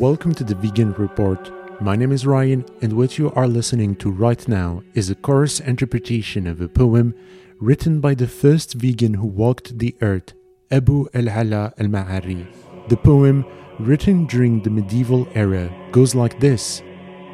welcome to the Vegan Report. My name is Ryan, and what you are listening to right now is a coarse interpretation of a poem written by the first vegan who walked the earth, Abu al-Ala al-Ma'arri. The poem, written during the medieval era, goes like this.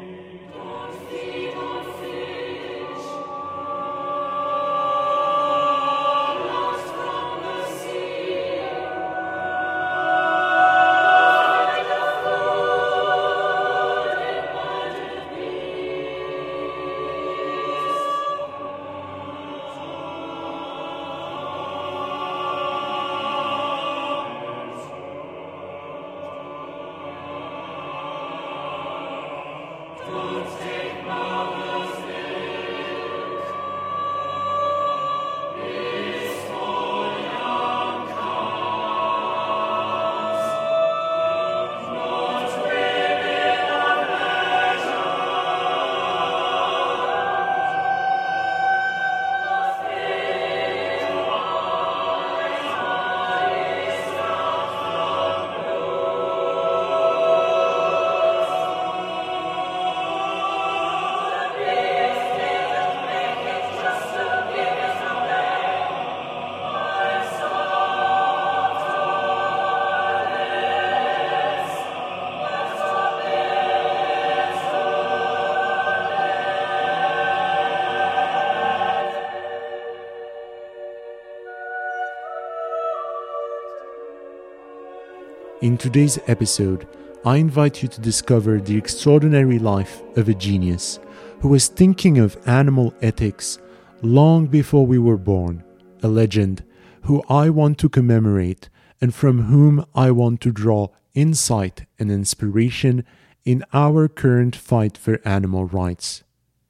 In today's episode, I invite you to discover the extraordinary life of a genius who was thinking of animal ethics long before we were born, a legend who I want to commemorate and from whom I want to draw insight and inspiration in our current fight for animal rights.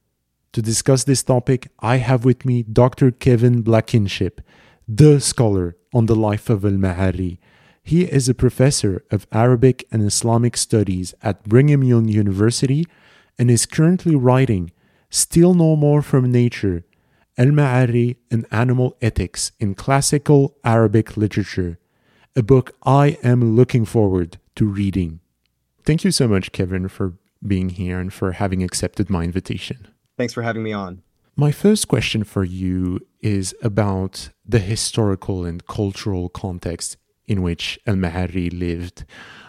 To discuss this topic, I have with me Dr. Kevin Blankenship, the scholar on the life of al-Ma'arri. He is a professor of Arabic and Islamic studies at Brigham Young University and is currently writing Still No More from Nature, Al-Ma'arri and Animal Ethics in Classical Arabic Literature, a book I am looking forward to reading. Thank you so much, Kevin, for being here and for having accepted my invitation. Thanks for having me on. My first question for you is about the historical and cultural context in which al-Ma'arri lived.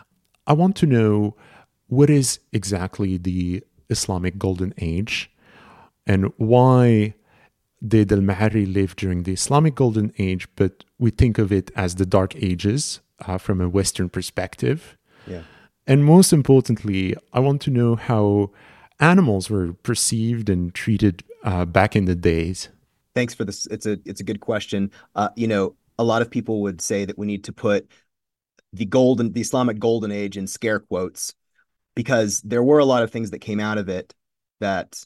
I want to know, what is exactly the Islamic Golden Age, and why did al-Ma'arri live during the Islamic Golden Age, but we think of it as the Dark Ages from a Western perspective? Yeah. And most importantly, I want to know how animals were perceived and treated back in the days. Thanks for this. It's a good question. A lot of people would say that we need to put the Islamic Golden Age in scare quotes, because there were a lot of things that came out of it that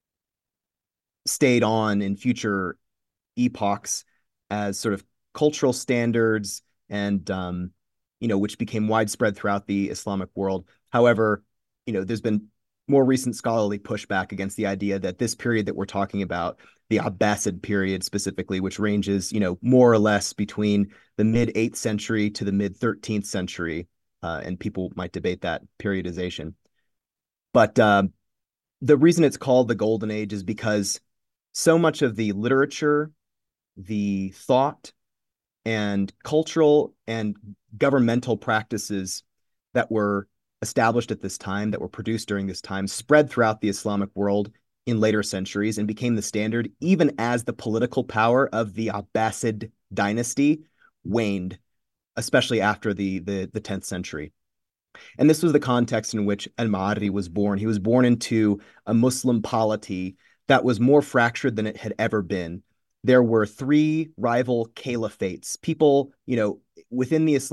stayed on in future epochs as sort of cultural standards and, which became widespread throughout the Islamic world. However, there's been more recent scholarly pushback against the idea that this period that we're talking about, the Abbasid period specifically, which ranges, more or less between the mid-8th century to the mid-13th century, and people might debate that periodization. But the reason it's called the Golden Age is because so much of the literature, the thought, and cultural and governmental practices that were established at this time, that were produced during this time, spread throughout the Islamic world in later centuries and became the standard, even as the political power of the Abbasid dynasty waned, especially after the 10th century. And this was the context in which al-Ma'arri was born. He was born into a Muslim polity that was more fractured than it had ever been. There were 3 rival caliphates, people, within the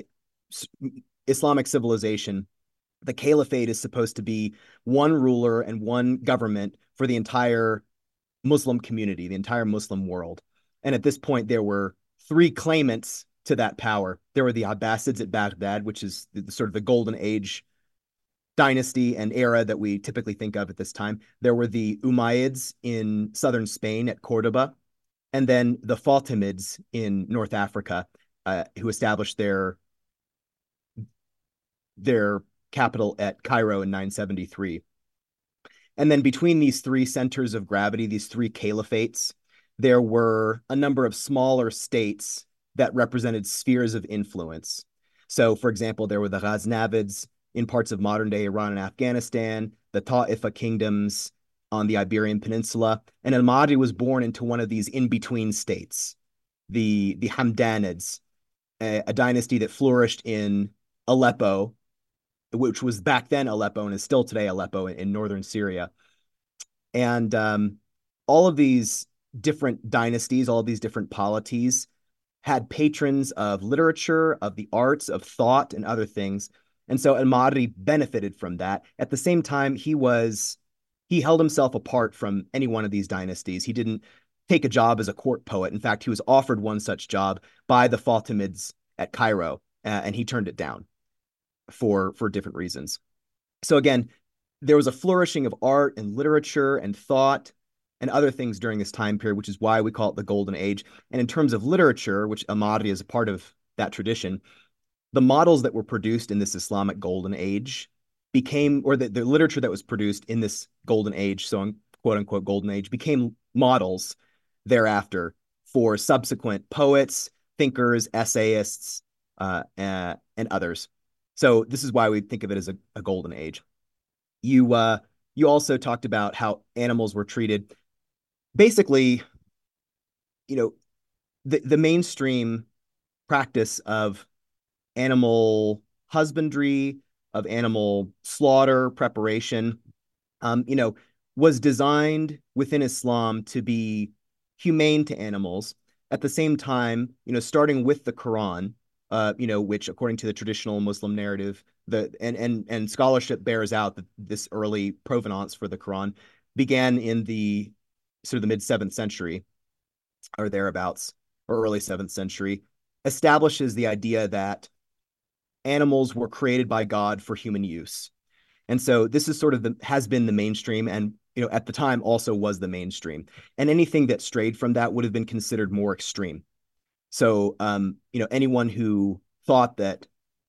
Islamic civilization. The caliphate is supposed to be one ruler and one government for the entire Muslim community, the entire Muslim world. And at this point, there were 3 claimants to that power. There were the Abbasids at Baghdad, which is sort of the Golden Age dynasty and era that we typically think of at this time. There were the Umayyads in southern Spain at Cordoba, and then the Fatimids in North Africa, who established their capital at Cairo in 973. And then between these three centers of gravity, these three caliphates, there were a number of smaller states that represented spheres of influence. So, for example, there were the Ghaznavids in parts of modern day Iran and Afghanistan, the Ta'ifa kingdoms on the Iberian Peninsula, and al-Mahdi was born into one of these in-between states, the Hamdanids, a dynasty that flourished in Aleppo, which was back then Aleppo and is still today Aleppo in northern Syria. And all of these different dynasties, all of these different polities had patrons of literature, of the arts, of thought, and other things. And so al-Mahdi benefited from that. At the same time, he held himself apart from any one of these dynasties. He didn't take a job as a court poet. In fact, he was offered one such job by the Fatimids at Cairo, and he turned it down for different reasons. So again, there was a flourishing of art and literature and thought and other things during this time period, which is why we call it the Golden Age. And in terms of literature, which al-Mahdi is a part of that tradition, the models that were produced in this Islamic Golden Age became, or the literature that was produced in this Golden Age, so quote unquote Golden Age, became models thereafter for subsequent poets, thinkers, essayists, and others. So this is why we think of it as a Golden Age. You also talked about how animals were treated. Basically, the mainstream practice of animal husbandry, of animal slaughter, preparation, was designed within Islam to be humane to animals. At the same time, starting with the Quran, which according to the traditional Muslim narrative, and scholarship bears out that this early provenance for the Quran began in the sort of the mid 7th century or thereabouts, or early 7th century, establishes the idea that animals were created by God for human use. And so this is sort of has been the mainstream, and at the time also was the mainstream. And anything that strayed from that would have been considered more extreme. So anyone who thought that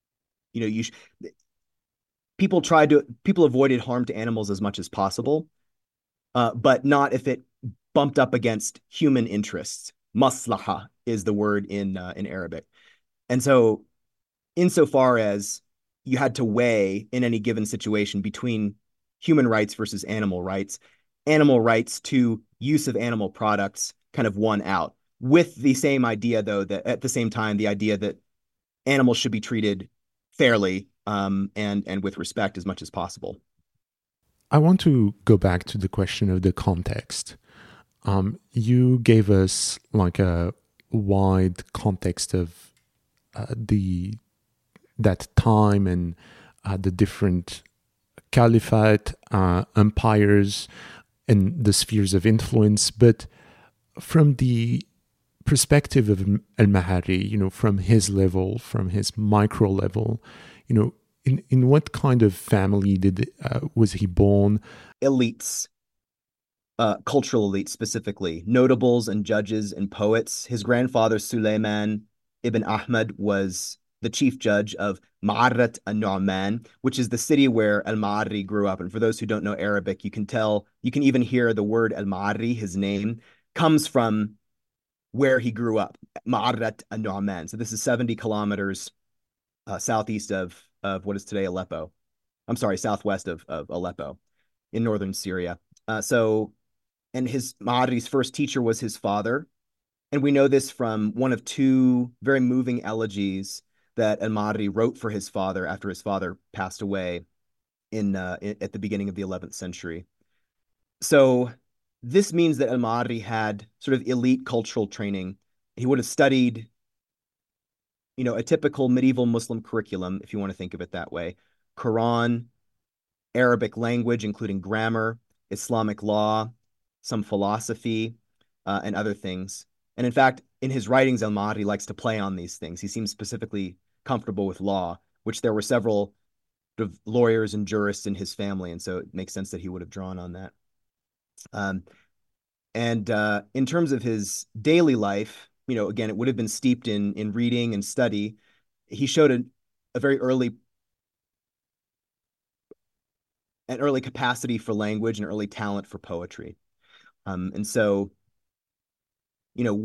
people avoided harm to animals as much as possible, but not if it bumped up against human interests. Maslaha is the word in Arabic. And so insofar as you had to weigh in any given situation between human rights versus animal rights to use of animal products kind of won out, with the same idea, though, that at the same time, the idea that animals should be treated fairly and with respect as much as possible. I want to go back to the question of the context. You gave us like a wide context of that time and the different caliphate, empires, and the spheres of influence. But from the perspective of al-Mahari, from his level, from his micro level, in what kind of family was he born? Elites, cultural elites specifically, notables and judges and poets. His grandfather, Suleiman ibn Ahmad, was the chief judge of Ma'arrat al-Nu'man, which is the city where al-Ma'arri grew up. And for those who don't know Arabic, you can even hear the word al-Ma'arri, his name, comes from where he grew up, Ma'arrat al-Nu'man. So this is 70 kilometers southeast of what is today Aleppo. I'm sorry, southwest of Aleppo in northern Syria. And his Ma'arri's first teacher was his father. And we know this from one of two very moving elegies that al-Ma'arri wrote for his father after his father passed away at the beginning of the 11th century. So this means that al-Ma'arri had sort of elite cultural training. He would have studied, a typical medieval Muslim curriculum, if you want to think of it that way: Quran, Arabic language, including grammar, Islamic law, some philosophy, and other things. And in fact, in his writings, al-Ma'arri likes to play on these things. He seems specifically comfortable with law, which there were several sort of lawyers and jurists in his family, and so it makes sense that he would have drawn on that. And in terms of his daily life, again, it would have been steeped in reading and study. He showed a very early an early capacity for language and early talent for poetry. And so, you know,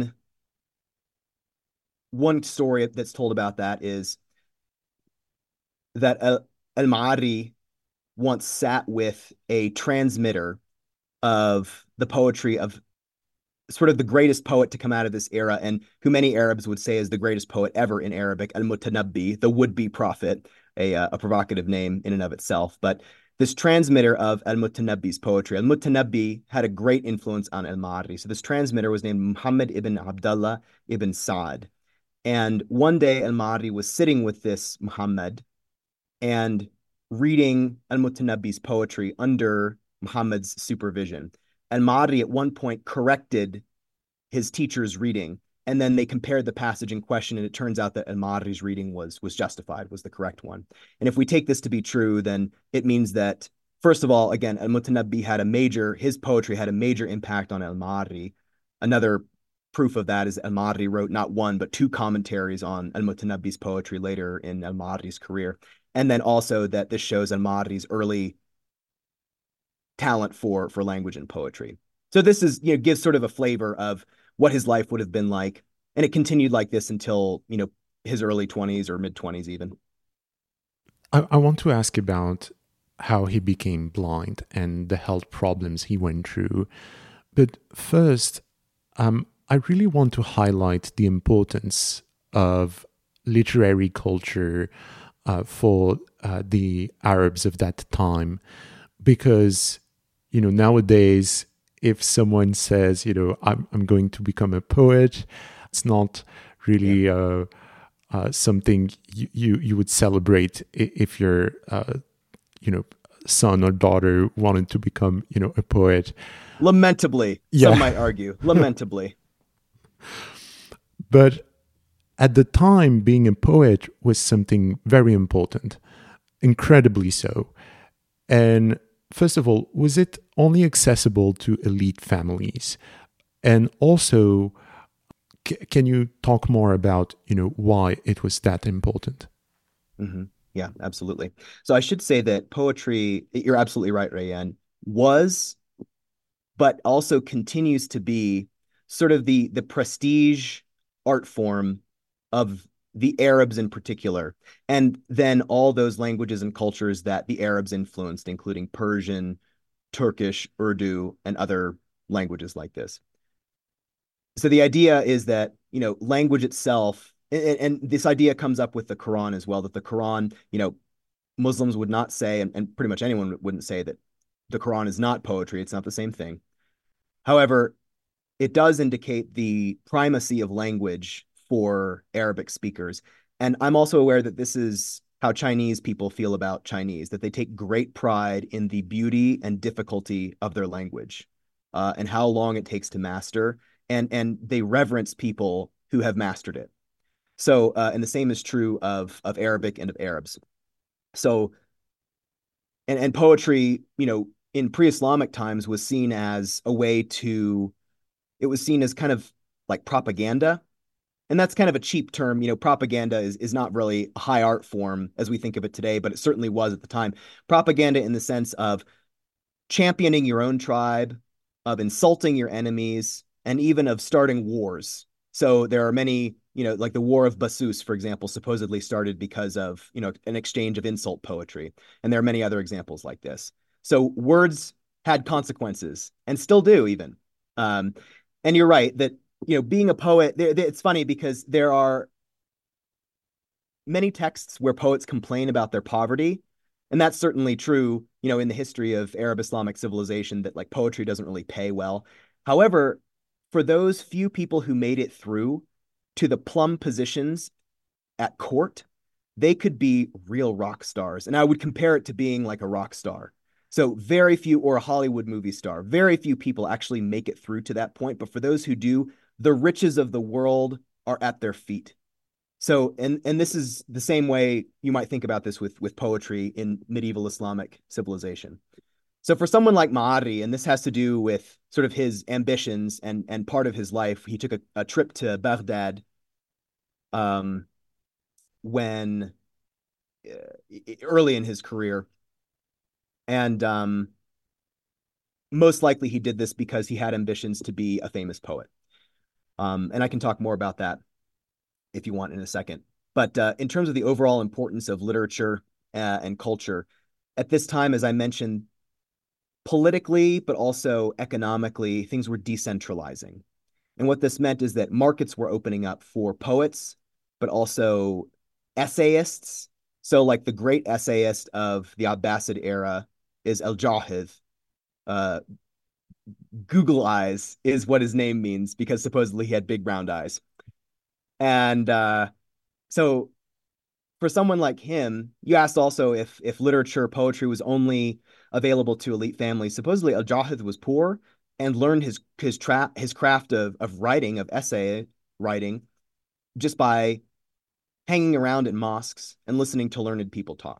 one story that's told about that is that Al-Ma'arri once sat with a transmitter of the poetry of sort of the greatest poet to come out of this era, and who many Arabs would say is the greatest poet ever in Arabic, Al-Mutanabbi, the would-be prophet, a provocative name in and of itself. But this transmitter of Al-Mutanabbi's poetry, Al-Mutanabbi had a great influence on Al-Ma'arri. So this transmitter was named Muhammad ibn Abdullah ibn Sa'd. And one day Al-Ma'arri was sitting with this Muhammad and reading Al-Mutanabbi's poetry under Muhammad's supervision. Al-Ma'arri at one point corrected his teacher's reading, and then they compared the passage in question, and it turns out that Al-Ma'arri's reading was justified, was the correct one. And if we take this to be true, then it means that, first of all, again, Al-Mutanabbi his poetry had a major impact on Al-Ma'arri. Another proof of that is Al-Ma'arri wrote not one, but two commentaries on Al-Mutanabbi's poetry later in Al-Ma'arri's career. And then also that this shows Al-Ma'arri's early talent for language and poetry. So this is, gives sort of a flavor of what his life would have been like. And it continued like this until, his early 20s or mid 20s even. I want to ask about how he became blind and the health problems he went through. But first, I really want to highlight the importance of literary culture for the Arabs of that time, because nowadays, if someone says, I'm going to become a poet, it's not really something you would celebrate if your son or daughter wanted to become a poet. Lamentably, some might argue, lamentably. But at the time, being a poet was something very important, incredibly so. And first of all, was it only accessible to elite families? And also, can you talk more about, why it was that important? Mm-hmm. Yeah, absolutely. So I should say that poetry, you're absolutely right, Rayan, was, but also continues to be sort of the prestige art form of the Arabs in particular, and then all those languages and cultures that the Arabs influenced, including Persian, Turkish, Urdu, and other languages like this. So the idea is that, language itself, and this idea comes up with the Quran as well, that the Quran, Muslims would not say, and pretty much anyone wouldn't say that the Quran is not poetry. It's not the same thing. However, it does indicate the primacy of language for Arabic speakers. And I'm also aware that this is how Chinese people feel about Chinese, that they take great pride in the beauty and difficulty of their language, and how long it takes to master. And they reverence people who have mastered it. So, and the same is true of Arabic and of Arabs. So, and poetry, in pre-Islamic times was seen as a way to, it was seen as kind of like propaganda. And that's kind of a cheap term. Propaganda is not really a high art form as we think of it today, but it certainly was at the time. Propaganda in the sense of championing your own tribe, of insulting your enemies, and even of starting wars. So there are many, like the War of Bassus, for example, supposedly started because of, an exchange of insult poetry. And there are many other examples like this. So words had consequences and still do even. And you're right that, being a poet, it's funny because there are many texts where poets complain about their poverty. And that's certainly true, in the history of Arab Islamic civilization, that like poetry doesn't really pay well. However, for those few people who made it through to the plum positions at court, they could be real rock stars. And I would compare it to being like a rock star. So very few, or a Hollywood movie star, very few people actually make it through to that point. But for those who do, the riches of the world are at their feet. So, and this is the same way you might think about this with poetry in medieval Islamic civilization. So for someone like Ma'arri, and this has to do with sort of his ambitions and part of his life, he took a trip to Baghdad when early in his career. And most likely he did this because he had ambitions to be a famous poet. And I can talk more about that if you want in a second. But in terms of the overall importance of literature and culture, at this time, as I mentioned, politically, but also economically, things were decentralizing. And what this meant is that markets were opening up for poets, but also essayists. So, like the great essayist of the Abbasid era is El Jahid. Uh, Google eyes is what his name means because supposedly he had big round eyes. And so for someone like him, you asked also if literature, poetry was only available to elite families. Supposedly, Al Jahid was poor and learned his craft of writing, of essay writing, just by hanging around in mosques and listening to learned people talk.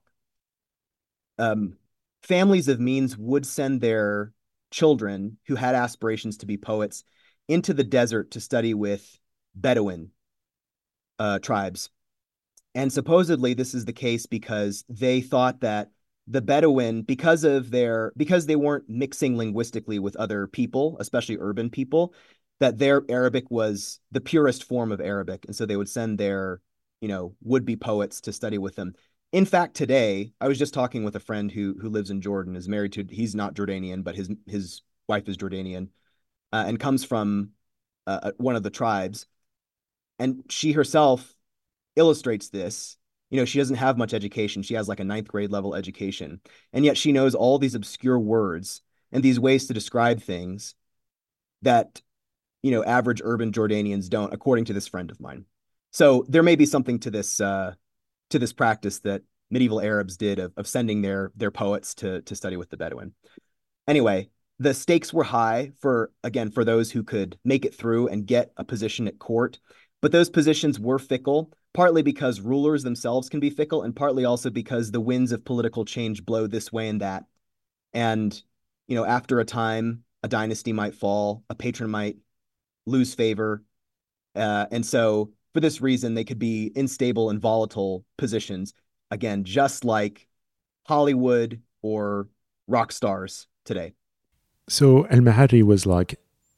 Um, Families of means would send their children who had aspirations to be poets into the desert to study with Bedouin tribes. And supposedly this is the case because they thought that the Bedouin, because they weren't mixing linguistically with other people, especially urban people, that their Arabic was the purest form of Arabic. And so they would send their, would-be poets to study with them. In fact, today, I was just talking with a friend who lives in Jordan, is married to, he's not Jordanian, but his wife is Jordanian, and comes from one of the tribes. And she herself illustrates this. She doesn't have much education. She has like a ninth grade level education. And yet she knows all these obscure words and these ways to describe things that, average urban Jordanians don't, according to this friend of mine. So there may be something to this practice that medieval Arabs did of sending their poets to study with the Bedouin. Anyway, the stakes were high for those who could make it through and get a position at court, but those positions were fickle, partly because rulers themselves can be fickle, and partly also because the winds of political change blow this way and that. And after a time, a dynasty might fall, a patron might lose favor, and so for this reason, they could be unstable and volatile positions. Again, just like Hollywood or rock stars today. So Al Mahari was like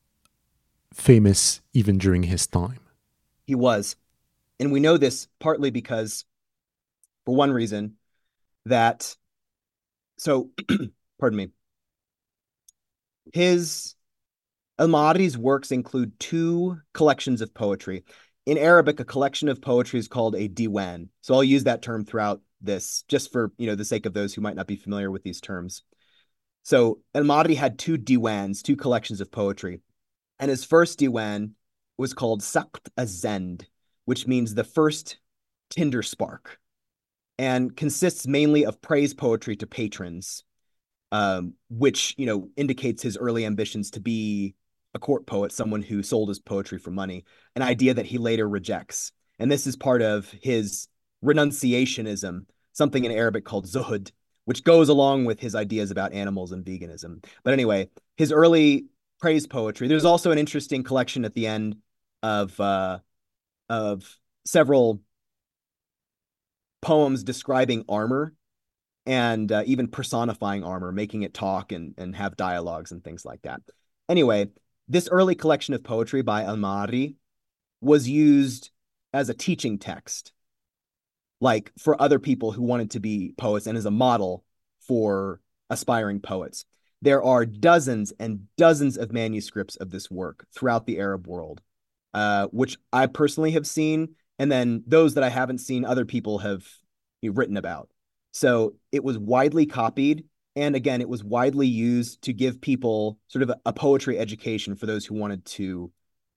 famous even during his time. He was. And we know this partly because, for one reason, that, so, pardon me, his Al-Ma'ari's works include two collections of poetry. In Arabic, a collection of poetry is called a diwan. So I'll use that term throughout this, just for the sake of those who might not be familiar with these terms. So Al-Ma'ari had two diwans, two collections of poetry. And his first diwan was called Saqt az-Zand, which means the first tinder spark, and consists mainly of praise poetry to patrons, which indicates his early ambitions to be a court poet, someone who sold his poetry for money, an idea that he later rejects. And this is part of his renunciationism, something in Arabic called zuhud, which goes along with his ideas about animals and veganism. But anyway, his early praise poetry. There's also an interesting collection at the end of several poems describing armor and even personifying armor, making it talk and have dialogues and things like that. Anyway, this early collection of poetry by Al-Ma'ari was used as a teaching text, like for other people who wanted to be poets, and as a model for aspiring poets. There are dozens and dozens of manuscripts of this work throughout the Arab world, which I personally have seen, and then those that I haven't seen, other people have written about. So it was widely copied. And again, it was widely used to give people sort of a poetry education for those who wanted to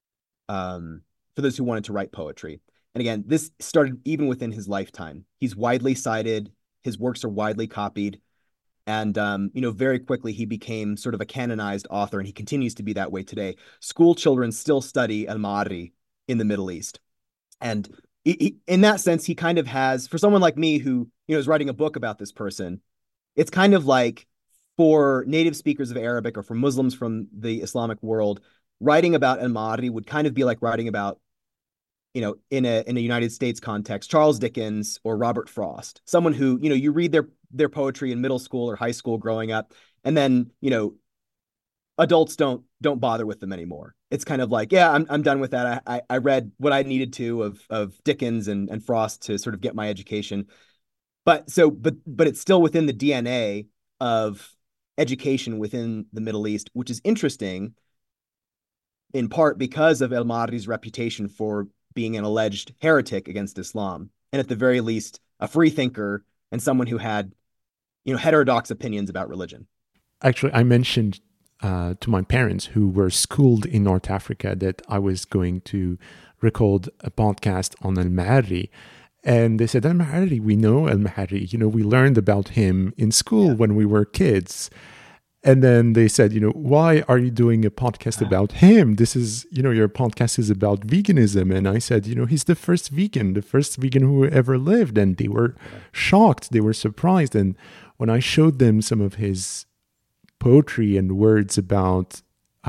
write poetry. And again, this started even within his lifetime. He's widely cited. His works are widely copied. And, very quickly he became sort of a canonized author, and he continues to be that way today. School children still study Al-Ma'ari in the Middle East. And in that sense, he kind of has, for someone like me who, is writing a book about this person, it's kind of like for native speakers of Arabic or for Muslims from the Islamic world, writing about Al-Ma'ari would kind of be like writing about in a United States context, Charles Dickens or Robert Frost, someone who, you read their poetry in middle school or high school growing up, and then, adults don't bother with them anymore. It's kind of like, yeah, I'm done with that. I read what I needed to of Dickens and Frost to sort of get my education. But it's still within the DNA of education within the Middle East, which is interesting in part because of El-Mahdi's reputation for being an alleged heretic against Islam, and at the very least, a free thinker and someone who had, heterodox opinions about religion. Actually, I mentioned to my parents who were schooled in North Africa that I was going to record a podcast on Al-Mahari. And they said, Al-Mahari, we know Al-Mahari. We learned about him in school when we were kids. And then they said, why are you doing a podcast about him? This is, your podcast is about veganism. And I said, he's the first vegan who ever lived. And they were shocked. They were surprised. And when I showed them some of his poetry and words about,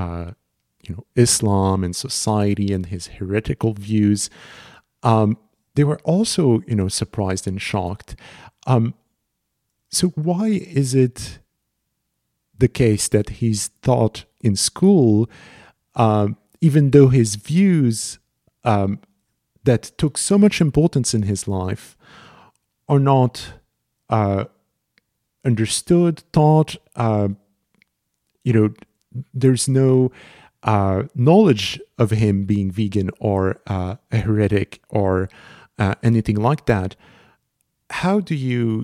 Islam and society and his heretical views, they were also, surprised and shocked. So why is it the case that he's taught in school, even though his views that took so much importance in his life are not understood, taught? There's no knowledge of him being vegan or a heretic or anything like that. How do you,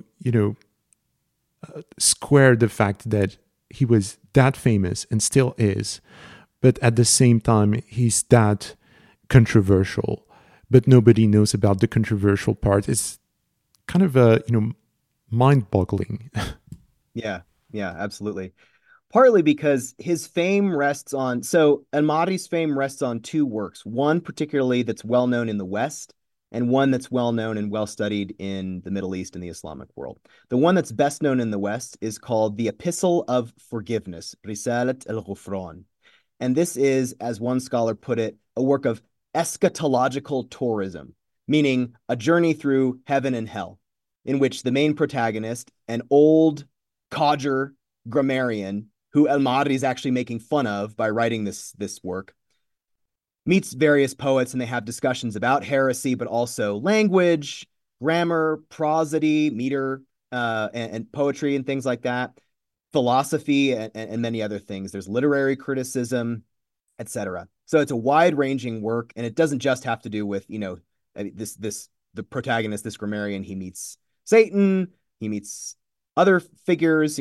square the fact that he was that famous and still is, but at the same time, he's that controversial, but nobody knows about the controversial part? It's kind of mind-boggling. Yeah, absolutely. Partly because his fame rests on, so Al-Mahdi's fame rests on two works, one particularly that's well known in the West, and one that's well known and well studied in the Middle East and the Islamic world. The one that's best known in the West is called the Epistle of Forgiveness, Risalat al-Ghufran. And this is, as one scholar put it, a work of eschatological tourism, meaning a journey through heaven and hell, in which the main protagonist, an old codger grammarian who Al-Mahdi is actually making fun of by writing this work, meets various poets, and they have discussions about heresy, but also language, grammar, prosody, meter, and poetry and things like that, philosophy, and many other things. There's literary criticism, etc. So it's a wide-ranging work, and it doesn't just have to do with, the protagonist, this grammarian. He meets Satan, he meets other figures,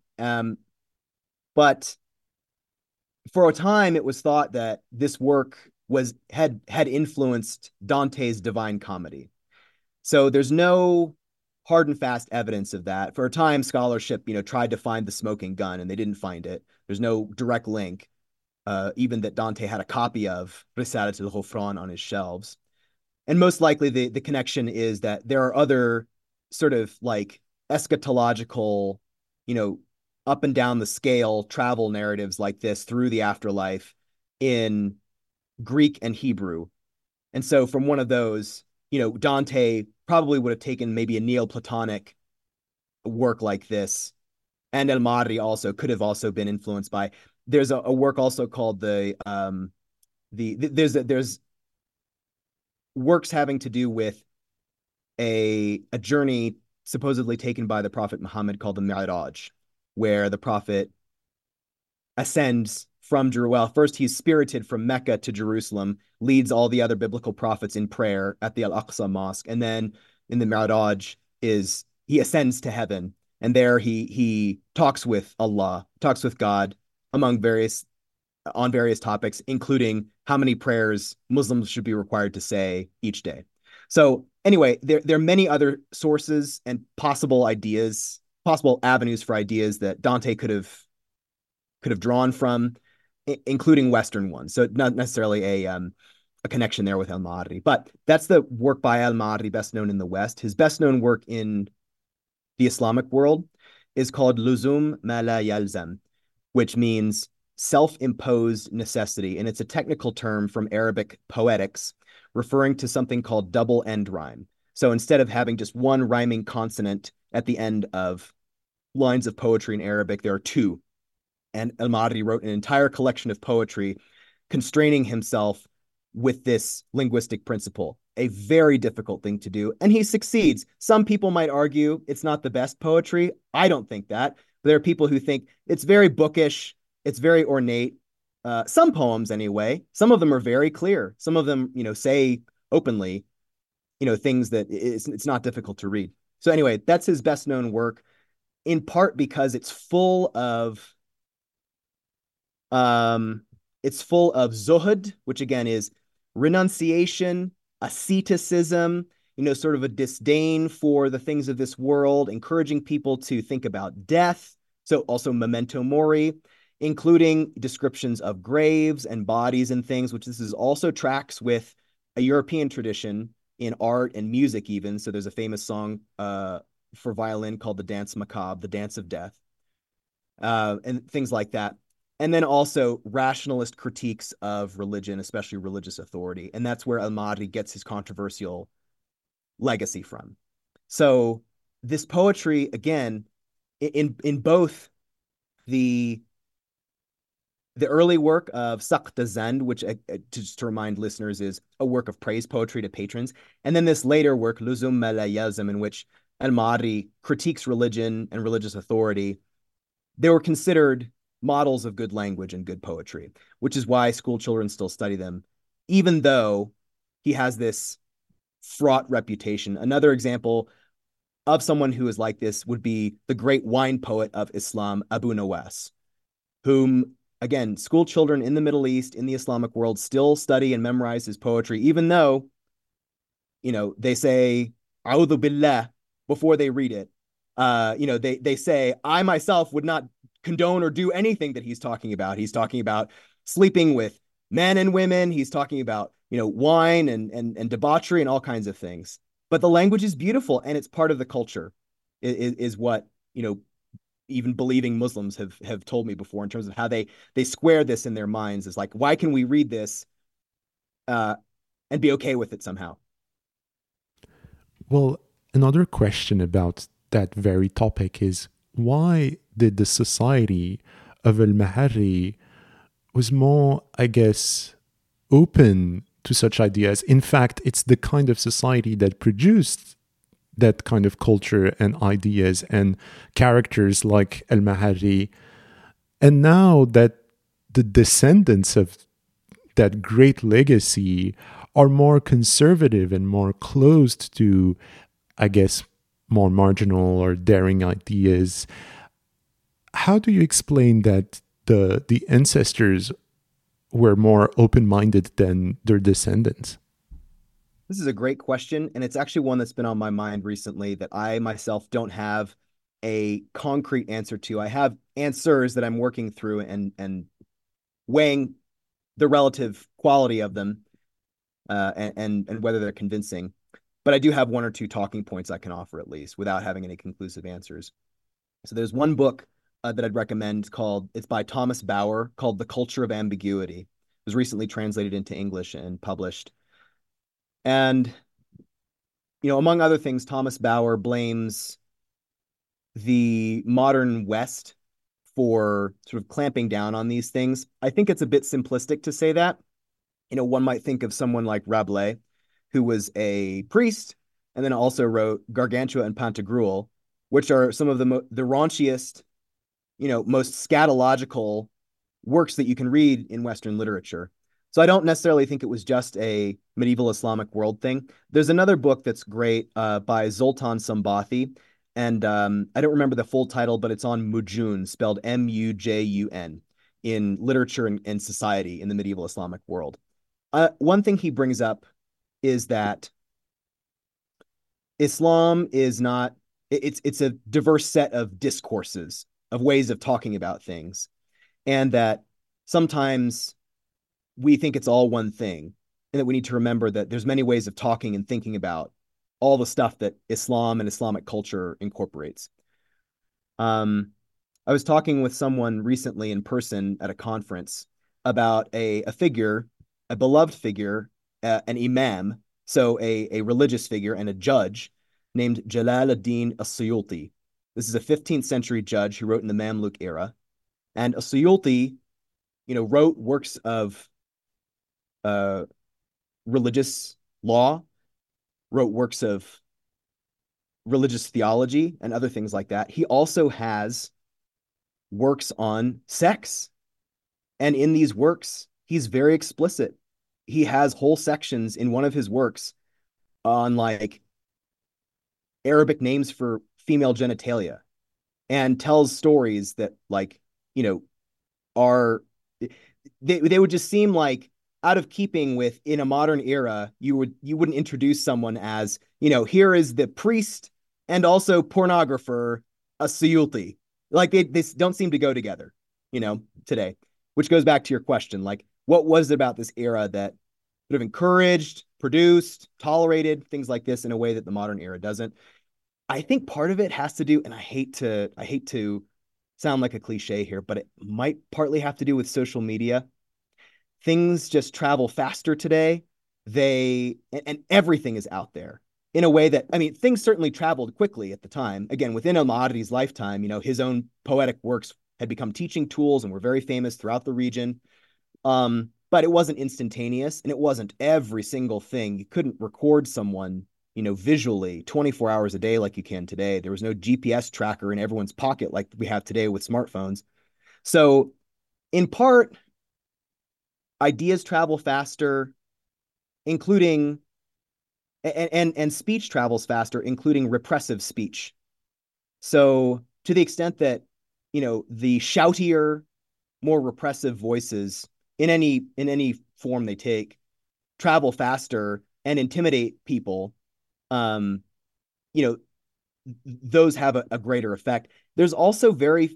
but for a time it was thought that this work had influenced Dante's Divine Comedy. So there's no hard and fast evidence of that. For a time, scholarship, tried to find the smoking gun, and they didn't find it. There's no direct link, even that Dante had a copy of Risalat al-Ghufran on his shelves. And most likely the connection is that there are other sort of like eschatological, up and down the scale travel narratives like this through the afterlife in Greek and Hebrew. And so from one of those, Dante probably would have taken maybe a Neoplatonic work like this. And El-Mahdi also could have also been influenced by, there's a work also called there's works having to do with a journey supposedly taken by the Prophet Muhammad called the Mi'raj, where the Prophet ascends from Jerusalem. Well, first he's spirited from Mecca to Jerusalem, leads all the other biblical prophets in prayer at the Al-Aqsa Mosque, and then in the Mi'raj he ascends to heaven, and there he talks with Allah, talks with God on various topics, including how many prayers Muslims should be required to say each day. So anyway, there are many other sources and possible avenues for ideas that Dante could have drawn from, including Western ones. So not necessarily a connection there with Al-Mahdi, but that's the work by Al-Mahdi best known in the West. His best known work in the Islamic world is called Luzum Ma La Yalzam, which means self-imposed necessity, and it's a technical term from Arabic poetics, referring to something called double end rhyme. So instead of having just one rhyming consonant at the end of lines of poetry in Arabic, there are two. And Al-Ma'arri wrote an entire collection of poetry constraining himself with this linguistic principle, a very difficult thing to do. And he succeeds. Some people might argue it's not the best poetry. I don't think that. But there are people who think it's very bookish, it's very ornate. Some poems, anyway. Some of them are very clear. Some of them, say openly, things that it's not difficult to read. So anyway, that's his best known work, in part because it's full of zuhud, which again is renunciation, asceticism, sort of a disdain for the things of this world, encouraging people to think about death. So also memento mori, including descriptions of graves and bodies and things, which this is also tracks with a European tradition in art and music even. So there's a famous song for violin called the Dance Macabre, the Dance of Death, and things like that. And then also rationalist critiques of religion, especially religious authority. And that's where Al-Ma'arri gets his controversial legacy from. So this poetry, again, in both the early work of Saqt Zand, which just to remind listeners is a work of praise poetry to patrons, and then this later work, Luzum la Yazm, in which Al-Ma'arri critiques religion and religious authority, they were considered models of good language and good poetry, which is why school children still study them, even though he has this fraught reputation. Another example of someone who is like this would be the great wine poet of Islam, Abu Nawas, whom, again, school children in the Middle East, in the Islamic world, still study and memorize his poetry, even though, they say, A'udhu billah, before they read it. They say, I myself would not condone or do anything that he's talking about. He's talking about sleeping with men and women. He's talking about, wine and debauchery and all kinds of things. But the language is beautiful and it's part of the culture, is what, even believing Muslims have told me before, in terms of how they square this in their minds. Is like, why can we read this and be okay with it somehow? Well, another question about that very topic is, why did the society of Al-Ma'arri was more, I guess, open to such ideas? In fact, it's the kind of society that produced that kind of culture and ideas and characters like Al-Ma'arri. And now that the descendants of that great legacy are more conservative and more closed to, I guess, more marginal or daring ideas, how do you explain that the ancestors were more open-minded than their descendants? This is a great question, and it's actually one that's been on my mind recently that I myself don't have a concrete answer to. I have answers that I'm working through and weighing the relative quality of them, and whether they're convincing. But I do have one or two talking points I can offer, at least, without having any conclusive answers. So there's one book that I'd recommend it's by Thomas Bauer, called The Culture of Ambiguity. It was recently translated into English and published. And, among other things, Thomas Bauer blames the modern West for sort of clamping down on these things. I think it's a bit simplistic to say that. One might think of someone like Rabelais, who was a priest and then also wrote Gargantua and Pantagruel, which are some of the raunchiest, most scatological works that you can read in Western literature. So I don't necessarily think it was just a medieval Islamic world thing. There's another book that's great by Zoltan Sambathi, and I don't remember the full title, but it's on Mujun, spelled Mujun, in literature and society in the medieval Islamic world. One thing he brings up is that Islam is not, it's a diverse set of discourses, of ways of talking about things, and that sometimes we think it's all one thing, and that we need to remember that there's many ways of talking and thinking about all the stuff that Islam and Islamic culture incorporates. I was talking with someone recently in person at a conference about a figure, a beloved figure, an imam, so a religious figure and a judge named Jalal ad-Din as-Suyuti. This is a 15th century judge who wrote in the Mamluk era. And as-Suyuti, wrote works of uh, religious law, wrote works of religious theology and other things like that. He also has works on sex. And in these works, he's very explicit. He has whole sections in one of his works on like Arabic names for female genitalia and tells stories that you know, are they would just seem like out of keeping with in a modern era, you wouldn't introduce someone as, here is the priest and also pornographer, a Suyuti. Like they don't seem to go together, today. Which goes back to your question, like what was it about this era that sort of encouraged, produced, tolerated things like this in a way that the modern era doesn't? I think part of it has to do, and I hate to sound like a cliche here, but it might partly have to do with social media. Things just travel faster today. And everything is out there in a way that, I mean, things certainly traveled quickly at the time. Again, within Al-Ma'arri's lifetime, his own poetic works had become teaching tools and were very famous throughout the region. But it wasn't instantaneous, and it wasn't every single thing. You couldn't record someone, visually 24 hours a day like you can today. There was no GPS tracker in everyone's pocket like we have today with smartphones. So, in part, ideas travel faster, including and speech travels faster, including repressive speech. So, to the extent that, the shoutier, more repressive voices in any form they take travel faster and intimidate people, um, you know, those have a greater effect. There's also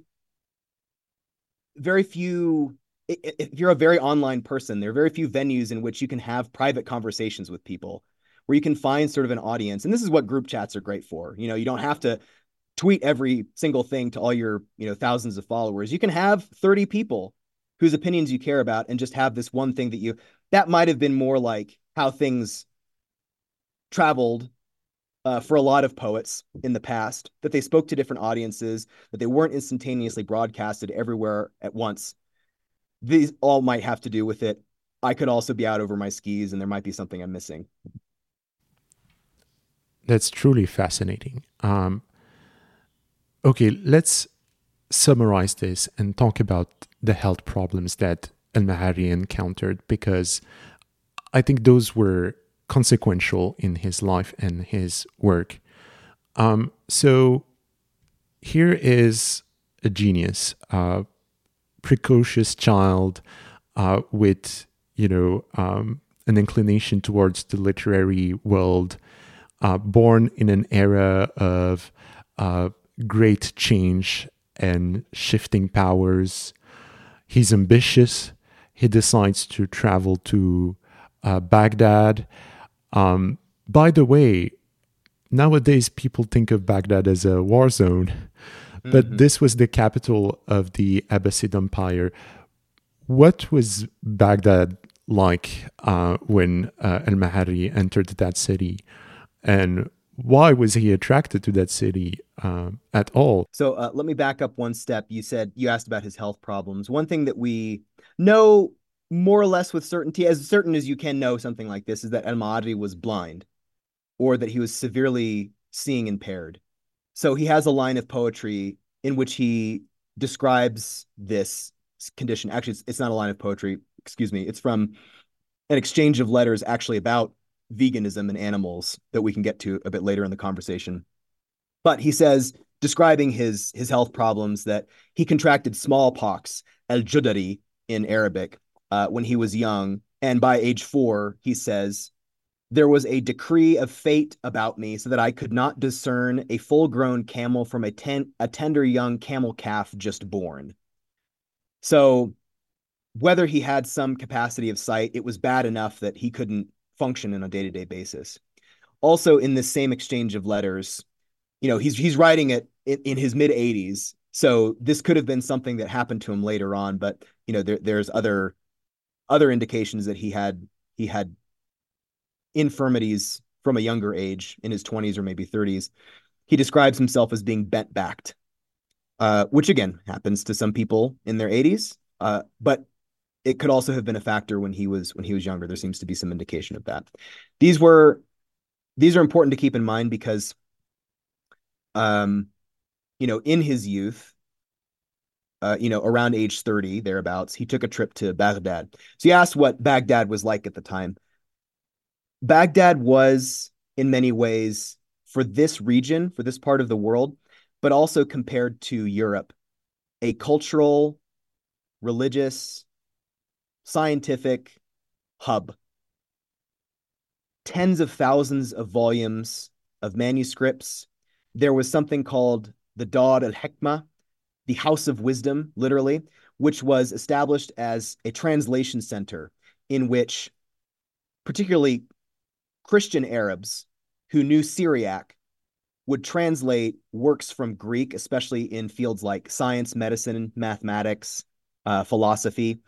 very few. If you're a very online person, there are very few venues in which you can have private conversations with people, where you can find sort of an audience. And this is what group chats are great for. You don't have to tweet every single thing to all your, thousands of followers. You can have 30 people whose opinions you care about and just have this one thing that might have been more like how things traveled for a lot of poets in the past, that they spoke to different audiences, that they weren't instantaneously broadcasted everywhere at once. These all might have to do with it. I could also be out over my skis and there might be something I'm missing. That's truly fascinating. Okay, let's summarize this and talk about the health problems that Al-Ma'arri encountered, because I think those were consequential in his life and his work. So here is a genius, a precocious child with, an inclination towards the literary world, born in an era of great change and shifting powers. He's ambitious. He decides to travel to Baghdad. By the way, nowadays people think of Baghdad as a war zone, but this was the capital of the Abbasid Empire. What was Baghdad like when Al-Ma'arri entered that city? And why was he attracted to that city at all? So let me back up one step. You asked about his health problems. One thing that we know more or less with certainty, as certain as you can know something like this, is that Al-Ma'arri was blind, or that he was severely seeing impaired. So he has a line of poetry in which he describes this condition. Actually, it's not a line of poetry, excuse me. It's from an exchange of letters actually about veganism and animals that we can get to a bit later in the conversation. But he says, describing his health problems, that he contracted smallpox, al-Judari in Arabic, when he was young. And by age 4, he says, there was a decree of fate about me so that I could not discern a full-grown camel from a tender young camel calf just born. So whether he had some capacity of sight, it was bad enough that he couldn't function on a day-to-day basis. Also, in this same exchange of letters, he's writing it in his mid 80s. So this could have been something that happened to him later on, but there's other indications that he had infirmities from a younger age in his 20s or maybe 30s. He describes himself as being bent backed, which again happens to some people in their 80s. But it could also have been a factor when he was younger. There seems to be some indication of that. These were these are important to keep in mind because um, in his youth, around age 30, thereabouts, he took a trip to Baghdad. So he asked what Baghdad was like at the time. Baghdad was, in many ways, for this region, for this part of the world, but also compared to Europe, a cultural, religious, scientific hub. Tens of thousands of volumes of manuscripts. There was something called the Dar al-Hikmah, the House of Wisdom, literally, which was established as a translation center in which particularly Christian Arabs who knew Syriac would translate works from Greek, especially in fields like science, medicine, mathematics, philosophy,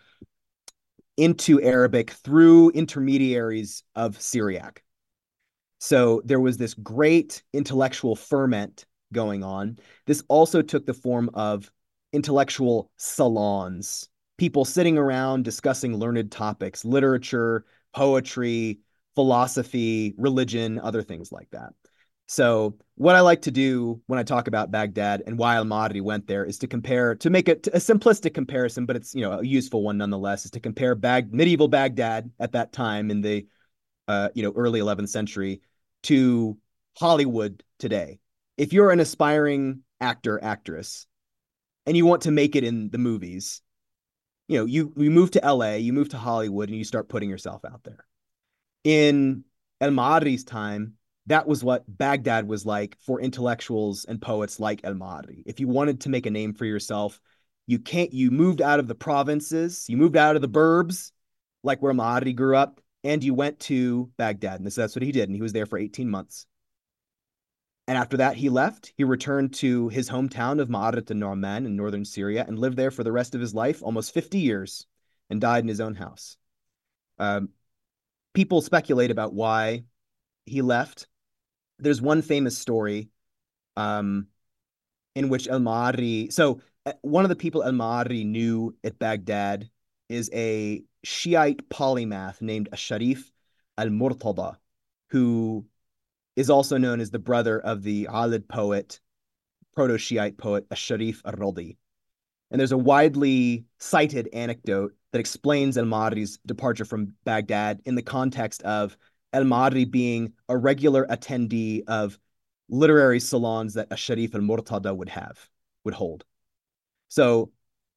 into Arabic through intermediaries of Syriac. So there was this great intellectual ferment going on. This also took the form of intellectual salons, people sitting around discussing learned topics, literature, poetry, philosophy, religion, other things like that. So what I like to do when I talk about Baghdad and why Al-Mahdi went there is to make it a simplistic comparison, but it's a useful one nonetheless, is to compare medieval Baghdad at that time in the early 11th century to Hollywood today. If you're an aspiring actor, actress, and you want to make it in the movies, you move to LA, you move to Hollywood, and you start putting yourself out there. In El Mahdi's time, that was what Baghdad was like for intellectuals and poets like El Mahdi. If you wanted to make a name for yourself, you moved out of the provinces, you moved out of the burbs, like where Mahdi grew up, and you went to Baghdad. And that's what he did. And he was there for 18 months. And after that, he left. He returned to his hometown of Ma'arat al-Nu'man in northern Syria and lived there for the rest of his life, almost 50 years, and died in his own house. Um, People speculate about why he left. There's one famous story um, in which al-Ma'ari, one of the people al-Ma'ari knew at Baghdad is a Shiite polymath named Sharif al-Murtada, who is also known as the brother of the Alid poet, proto-Shiite poet Sharif al-Radi. And there's a widely cited anecdote that explains al-Mahdi's departure from Baghdad in the context of al-Mahdi being a regular attendee of literary salons that Sharif al-Murtada would hold. So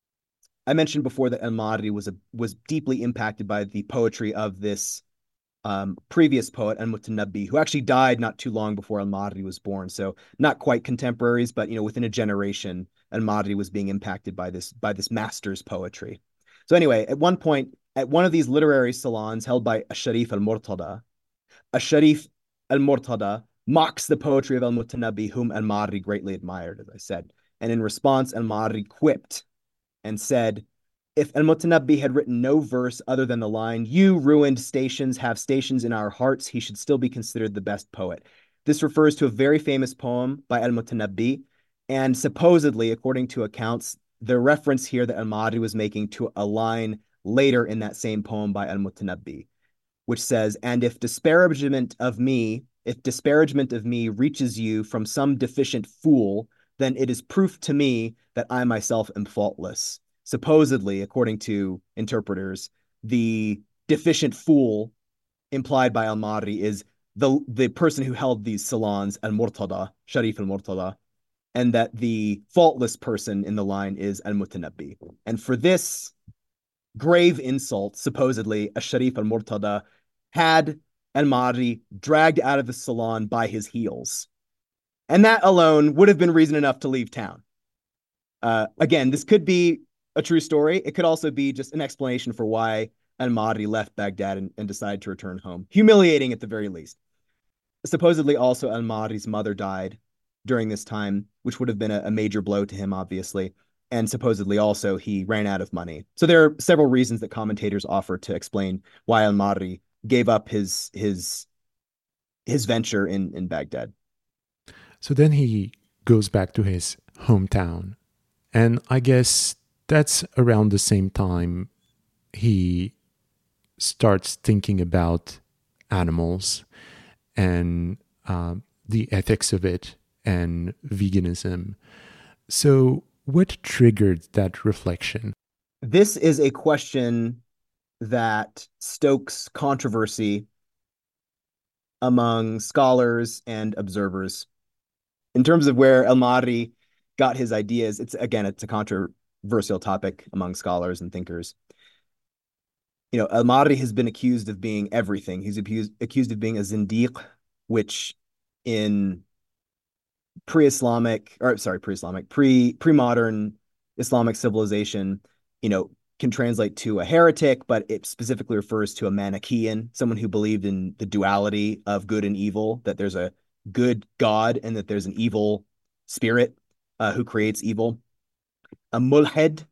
I mentioned before that al-Mahdi was deeply impacted by the poetry of this previous poet, al-Mutanabbi, who actually died not too long before al-Mahdi was born. So not quite contemporaries, but within a generation, al-Mahdi was being impacted by this master's poetry. So anyway, at one point, at one of these literary salons held by Sharif al-Murtada, Sharif al-Murtada mocks the poetry of al-Mutanabbi, whom al-Mahdi greatly admired, as I said. And in response, al-Mahdi quipped and said, if al-Mutanabbi had written no verse other than the line, you ruined stations have stations in our hearts, he should still be considered the best poet. This refers to a very famous poem by al-Mutanabbi, and supposedly, according to accounts, the reference here that al-Mahdi was making to a line later in that same poem by al-Mutanabbi, which says, and if disparagement of me reaches you from some deficient fool, then it is proof to me that I myself am faultless. Supposedly, according to interpreters, the deficient fool implied by al-Mahdi is the person who held these salons, al-Murtada, Sharif al-Murtada, and that the faultless person in the line is al-Mutanabbi. And for this grave insult, supposedly, Sharif al-Murtada had al-Mahdi dragged out of the salon by his heels. And that alone would have been reason enough to leave town. Again, this could be a true story. It could also be just an explanation for why al-Mahdi left Baghdad and decided to return home. Humiliating at the very least. Supposedly also al-Mahdi's mother died during this time, which would have been a major blow to him, obviously. And supposedly also he ran out of money. So there are several reasons that commentators offer to explain why al-Marri gave up his venture in Baghdad. So then he goes back to his hometown. And I guess that's around the same time he starts thinking about animals and the ethics of it and veganism. So, what triggered that reflection? This is a question that stokes controversy among scholars and observers. In terms of where al-Marri got his ideas, it's a controversial topic among scholars and thinkers. al-Marri has been accused of being everything. He's accused of being a zindiq, which in pre-modern Islamic civilization, can translate to a heretic, but it specifically refers to a Manichaean, someone who believed in the duality of good and evil, that there's a good God and that there's an evil spirit who creates evil. A mulhid,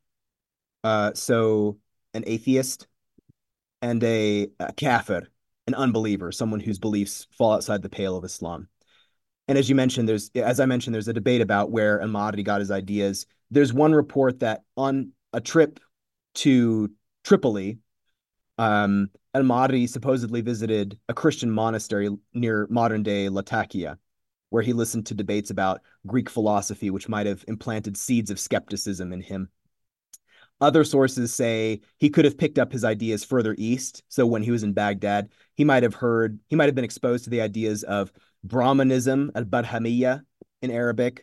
so an atheist, and a kafir, an unbeliever, someone whose beliefs fall outside the pale of Islam. And as I mentioned, there's a debate about where al-Marri got his ideas. There's one report that on a trip to Tripoli, al-Marri supposedly visited a Christian monastery near modern-day Latakia, where he listened to debates about Greek philosophy, which might have implanted seeds of skepticism in him. Other sources say he could have picked up his ideas further east. So when he was in Baghdad, he might have been exposed to the ideas of Brahmanism, al-Barhamiyya in Arabic,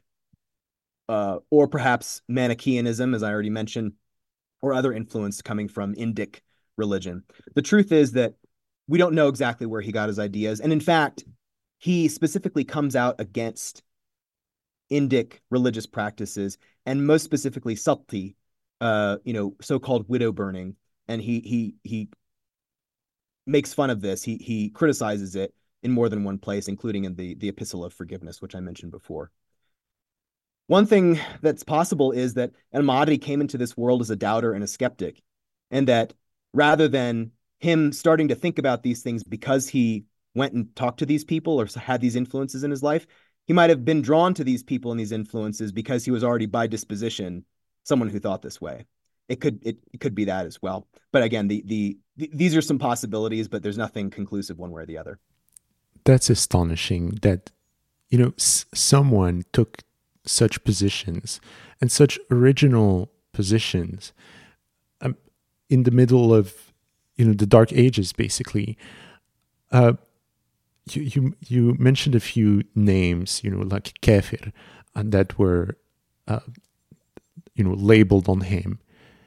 or perhaps Manichaeanism, as I already mentioned, or other influence coming from Indic religion. The truth is that we don't know exactly where he got his ideas. And in fact, he specifically comes out against Indic religious practices, and most specifically Sati, so-called widow burning. And he makes fun of this. He criticizes it in more than one place, including in the Epistle of Forgiveness, which I mentioned before. One thing that's possible is that al-Marri came into this world as a doubter and a skeptic, and that rather than him starting to think about these things because he went and talked to these people or had these influences in his life, he might have been drawn to these people and these influences because he was already by disposition someone who thought this way. It could be that as well. But again, these are some possibilities, but there's nothing conclusive one way or the other. That's astonishing that, someone took such positions and such original positions in the middle of, the Dark Ages, basically. You mentioned a few names, like Kafir, and that were, labeled on him.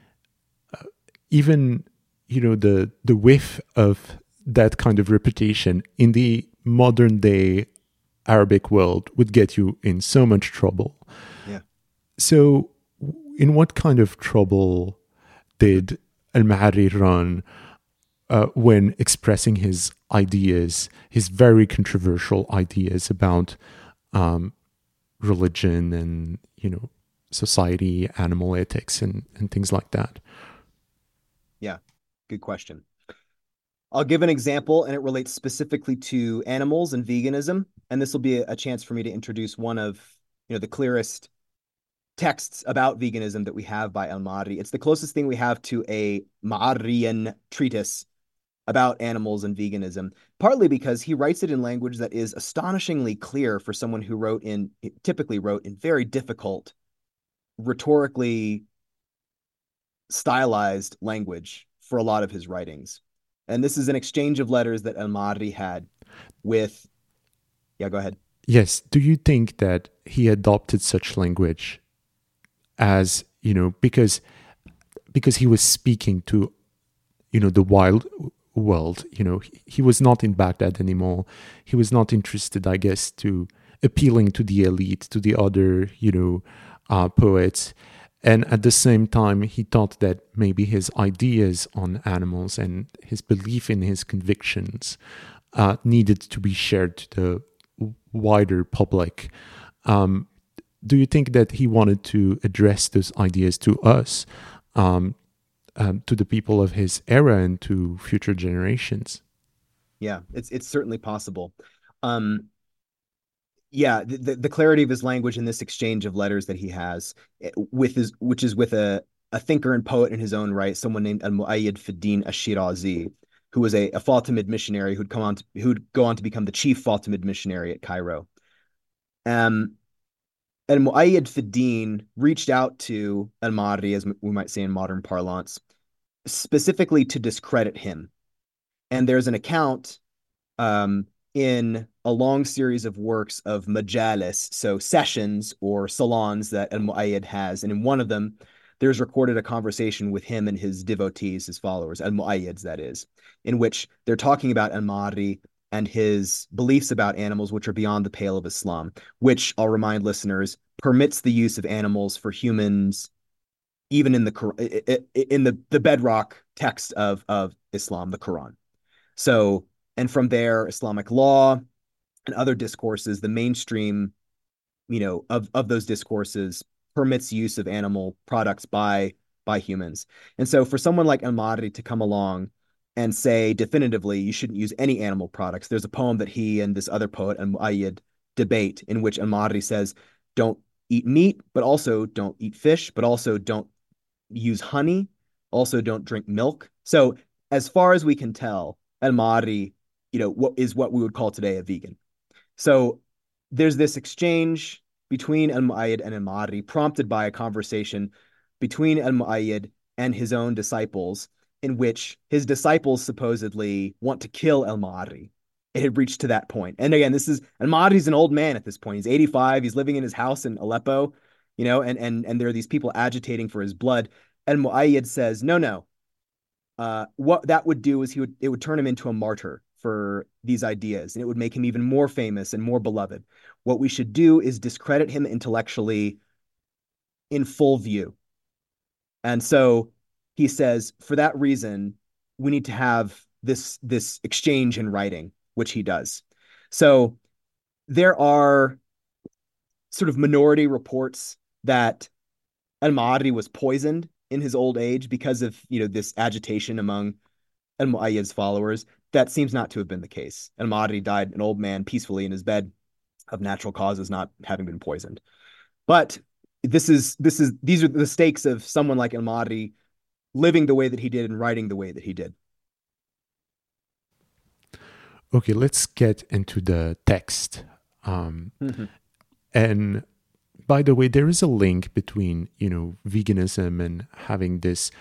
Even, the whiff of that kind of reputation in the modern day Arabic world would get you in so much trouble. Yeah. So, in what kind of trouble did al-Marri run when expressing his ideas, his very controversial ideas about religion and, society, animal ethics, and things like that? Yeah, good question. I'll give an example, and it relates specifically to animals and veganism. And this will be a chance for me to introduce one of the clearest texts about veganism that we have by al-Marri. It's the closest thing we have to a Ma'arrian treatise about animals and veganism, partly because he writes it in language that is astonishingly clear for someone who typically wrote in very difficult, rhetorically stylized language for a lot of his writings. And this is an exchange of letters that al-Marri had with... Yeah, go ahead. Yes. Do you think that he adopted such language as, because he was speaking to, the wild world? He was not in Baghdad anymore. He was not interested, I guess, to appealing to the elite, to the other, poets. And at the same time, he thought that maybe his ideas on animals and his belief in his convictions needed to be shared to the wider public. Do you think that he wanted to address those ideas to us, um, to the people of his era and to future generations? Yeah, it's certainly possible. Um, yeah, the clarity of his language in this exchange of letters that he has with his, which is with a thinker and poet in his own right, someone named Al-Mu'ayyid Fiddin Ash-Shirazi, who was a Fatimid missionary who'd go on to become the chief Fatimid missionary at Cairo. Um, Al-Mu'ayyid Fiddin reached out to Al-Mahdi, as we might say in modern parlance, specifically to discredit him. And there's an account in a long series of works of majalis, so sessions or salons that Al-Mu'ayyid has. And in one of them, there's recorded a conversation with him and his devotees, his followers, Al-Mu'ayyids, that is, in which they're talking about Al-Mahdi and his beliefs about animals, which are beyond the pale of Islam, which, I'll remind listeners, permits the use of animals for humans, even in the bedrock text of Islam, the Quran. So, and from there, Islamic law and other discourses, the mainstream, of those discourses permits use of animal products by humans. And so for someone like Al-Mahdi to come along and say definitively you shouldn't use any animal products, there's a poem that he and this other poet, Al-Mu'ayyid, debate in which Al-Mahdi says, don't eat meat, but also don't eat fish, but also don't use honey, also don't drink milk. So as far as we can tell, Al-Mahdi, what we would call today a vegan. So there's this exchange between Al-Mu'ayyid and Al-Mahdi, prompted by a conversation between Al-Mu'ayyid and his own disciples, in which his disciples supposedly want to kill Al-Mahdi. It had reached to that point. And again, this is Al-Mahdi's an old man at this point. He's 85. He's living in his house in Aleppo, and there are these people agitating for his blood. Al-Mu'ayyid says, no, no. What that would do is it would turn him into a martyr for these ideas, and it would make him even more famous and more beloved. What we should do is discredit him intellectually in full view. And so he says, for that reason, we need to have this exchange in writing, which he does. So there are sort of minority reports that Al-Mahdi was poisoned in his old age because of this agitation among Al-Mu'ayyid's followers. That seems not to have been the case. Al-Mahdi died an old man peacefully in his bed of natural causes, not having been poisoned. But these are the stakes of someone like Al-Mahdi living the way that he did and writing the way that he did. Okay, let's get into the text. And by the way, there is a link between veganism and having this,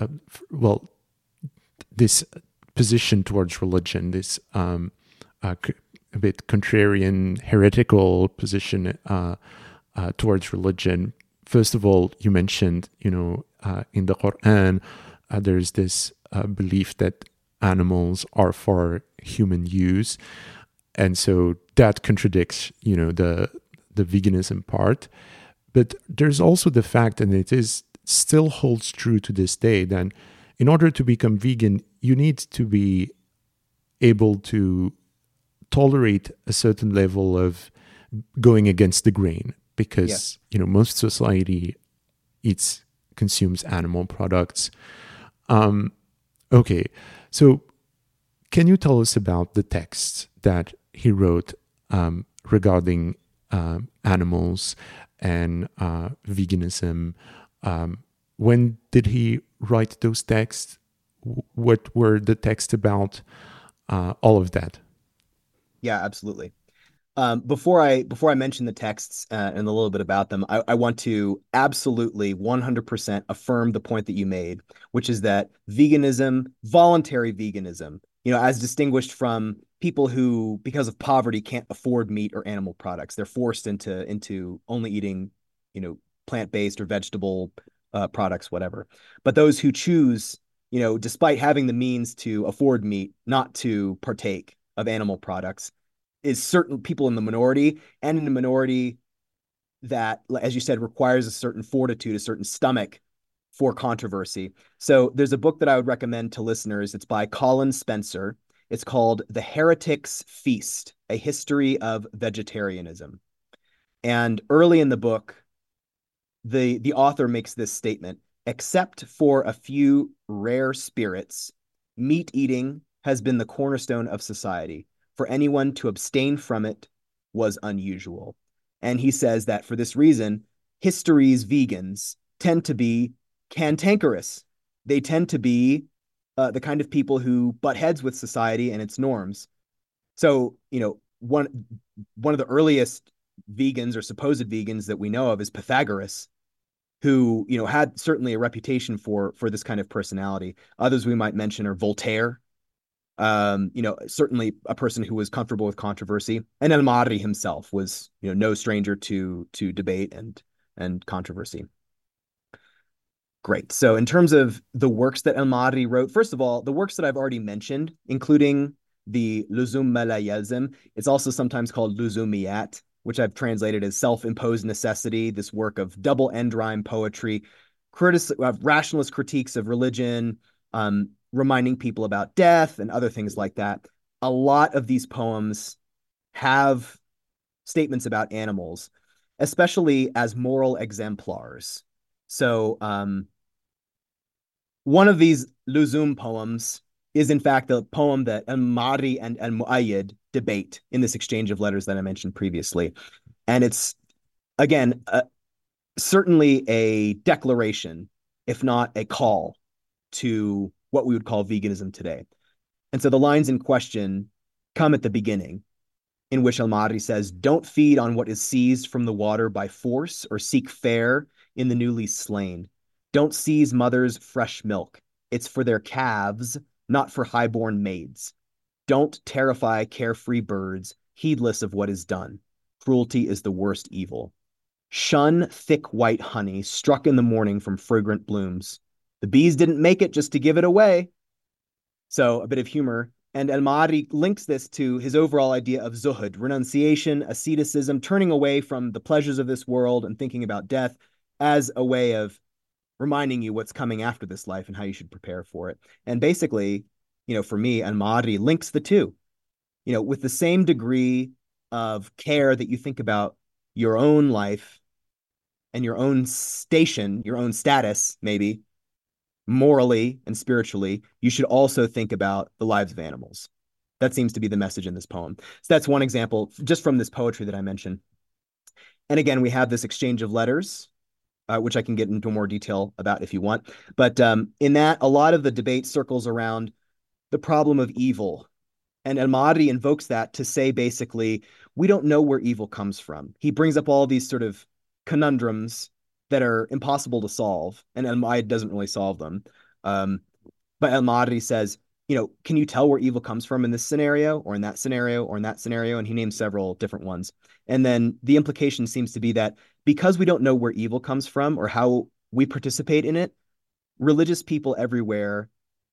this position towards religion, this a bit contrarian, heretical position towards religion. First of all, you mentioned, in the Quran, there's this belief that animals are for human use, and so that contradicts, the veganism part. But there's also the fact, and it is still holds true to this day, that in order to become vegan, you need to be able to tolerate a certain level of going against the grain, because most society consumes animal products. Okay, so can you tell us about the text that he wrote regarding animals and veganism? When did he write those texts? What were the texts about? All of that. Yeah, absolutely. Before I mention the texts and a little bit about them, I want to absolutely 100% affirm the point that you made, which is that veganism, voluntary veganism, as distinguished from people who, because of poverty, can't afford meat or animal products, they're forced into only eating, plant-based or vegetable products, whatever. But those who choose, despite having the means to afford meat, not to partake of animal products, is certain people in the minority, and in the minority that, as you said, requires a certain fortitude, a certain stomach for controversy. So there's a book that I would recommend to listeners. It's by Colin Spencer. It's called The Heretic's Feast, A History of Vegetarianism. And early in the book, the author makes this statement: except for a few rare spirits, meat eating has been the cornerstone of society. For anyone to abstain from it was unusual. And he says that for this reason, history's vegans tend to be cantankerous. They tend to be the kind of people who butt heads with society and its norms. So, one of the earliest vegans or supposed vegans that we know of is Pythagoras, who had certainly a reputation for this kind of personality. Others we might mention are Voltaire, certainly a person who was comfortable with controversy, and El-Mahdi himself was no stranger to debate and controversy. Great. So in terms of the works that El-Mahdi wrote, first of all, the works that I've already mentioned, including the Luzum Mala Yelzem, it's also sometimes called Luzumiyat, which I've translated as self-imposed necessity, this work of double end rhyme poetry, rationalist critiques of religion, reminding people about death and other things like that. A lot of these poems have statements about animals, especially as moral exemplars. So one of these Luzum poems is in fact the poem that Al-Mari and Al-Mu'ayyid debate in this exchange of letters that I mentioned previously. And it's, again, certainly a declaration, if not a call, to what we would call veganism today. And so the lines in question come at the beginning, in which Al-Mari says, "Don't feed on what is seized from the water by force or seek fare in the newly slain. Don't seize mothers' fresh milk. It's for their calves, not for highborn maids. Don't terrify carefree birds, heedless of what is done. Cruelty is the worst evil. Shun thick white honey struck in the morning from fragrant blooms. The bees didn't make it just to give it away." So a bit of humor. And El-Mahdi links this to his overall idea of zuhud, renunciation, asceticism, turning away from the pleasures of this world and thinking about death as a way of reminding you what's coming after this life and how you should prepare for it. And basically, for me, Al-Mahdi links the two, with the same degree of care that you think about your own life and your own station, your own status, maybe morally and spiritually, you should also think about the lives of animals. That seems to be the message in this poem. So that's one example just from this poetry that I mentioned. And again, we have this exchange of letters, which I can get into more detail about if you want. But in that, a lot of the debate circles around the problem of evil. And El-Mahdi invokes that to say, basically, we don't know where evil comes from. He brings up all these sort of conundrums that are impossible to solve, and El-Mahdi doesn't really solve them. But El-Mahdi says, can you tell where evil comes from in this scenario or in that scenario or in that scenario? And he names several different ones. And then the implication seems to be that because we don't know where evil comes from or how we participate in it, religious people everywhere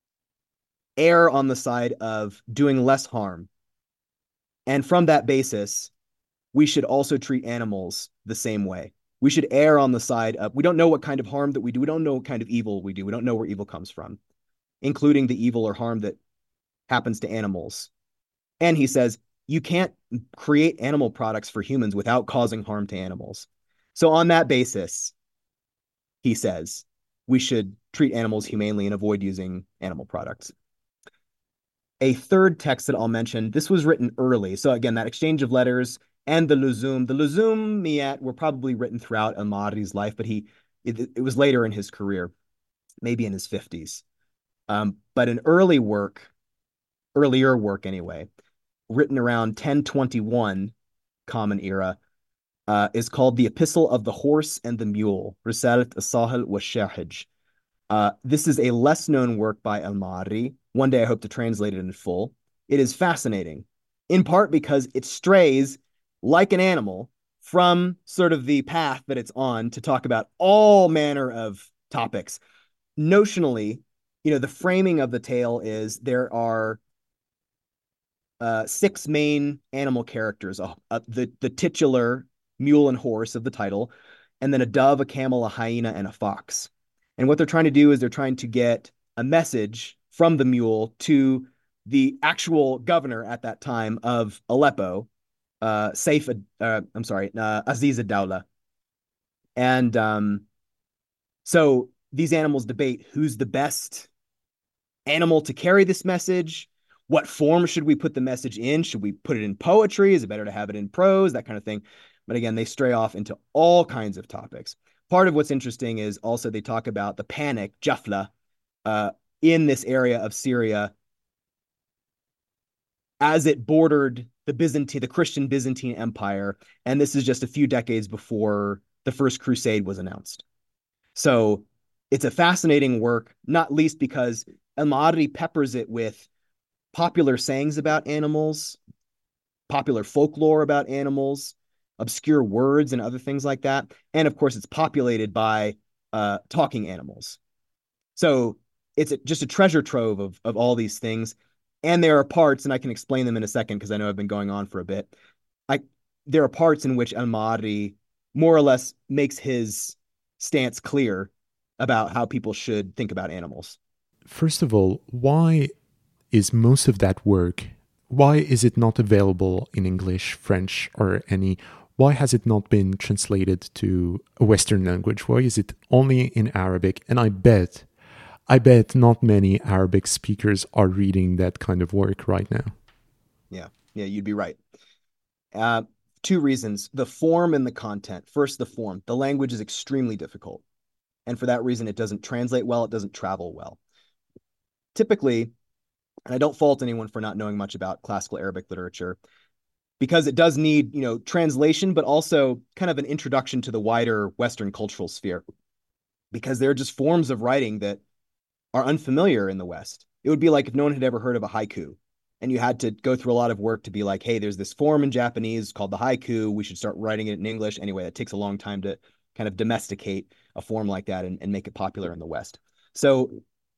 err on the side of doing less harm. And from that basis, we should also treat animals the same way. We should err on the side of, we don't know what kind of harm that we do. We don't know what kind of evil we do. We don't know where evil comes from, including the evil or harm that happens to animals. And he says, you can't create animal products for humans without causing harm to animals. So on that basis, he says, we should treat animals humanely and avoid using animal products. A third text that I'll mention, this was written early. So again, that exchange of letters and the Luzum Miyat were probably written throughout Al-Mahdi's life, but it was later in his career, maybe in his 50s. But an earlier work anyway, written around 1021 Common Era, is called The Epistle of the Horse and the Mule, Risalat As-Sahil wa Shahij. This is a less known work by Al-Mahdi. One day I hope to translate it in full. It is fascinating, in part because it strays like an animal from sort of the path that it's on to talk about all manner of topics. Notionally, the framing of the tale is there are six main animal characters, the titular mule and horse of the title, and then a dove, a camel, a hyena, and a fox. And what they're trying to do is they're trying to get a message from the mule to the actual governor at that time of Aleppo, Aziz ad-Dawla. And so these animals debate who's the best animal to carry this message. What form should we put the message in? Should we put it in poetry? Is it better to have it in prose? That kind of thing. But again, they stray off into all kinds of topics. Part of what's interesting is also they talk about the panic, Jafla, uh, in this area of Syria as it bordered the Christian Byzantine Empire. And this is just a few decades before the First Crusade was announced. So it's a fascinating work, not least because El-Ma'arri peppers it with popular sayings about animals, popular folklore about animals, obscure words and other things like that. And of course, it's populated by talking animals. So it's just a treasure trove of all these things. And there are parts, and I can explain them in a second because I know I've been going on for a bit. I There are parts in which El-Ma'arri more or less makes his stance clear about how people should think about animals. First of all, why is most of that work, why is it not available in English, French, or any, why has it not been translated to a Western language? Why is it only in Arabic? And I bet not many Arabic speakers are reading that kind of work right now. Yeah, you'd be right. Uh, Two reasons: the form and the content. First, the form. The language is extremely difficult. And for that reason, it doesn't translate well, it doesn't travel well. Typically, and I don't fault anyone for not knowing much about classical Arabic literature, because it does need, translation, but also kind of an introduction to the wider Western cultural sphere, because there are just forms of writing that are unfamiliar in the West. It would be like if no one had ever heard of a haiku, and you had to go through a lot of work to be like, hey, there's this form in Japanese called the haiku. We should start writing it in English. Anyway, it takes a long time to kind of domesticate a form like that and make it popular in the West. So,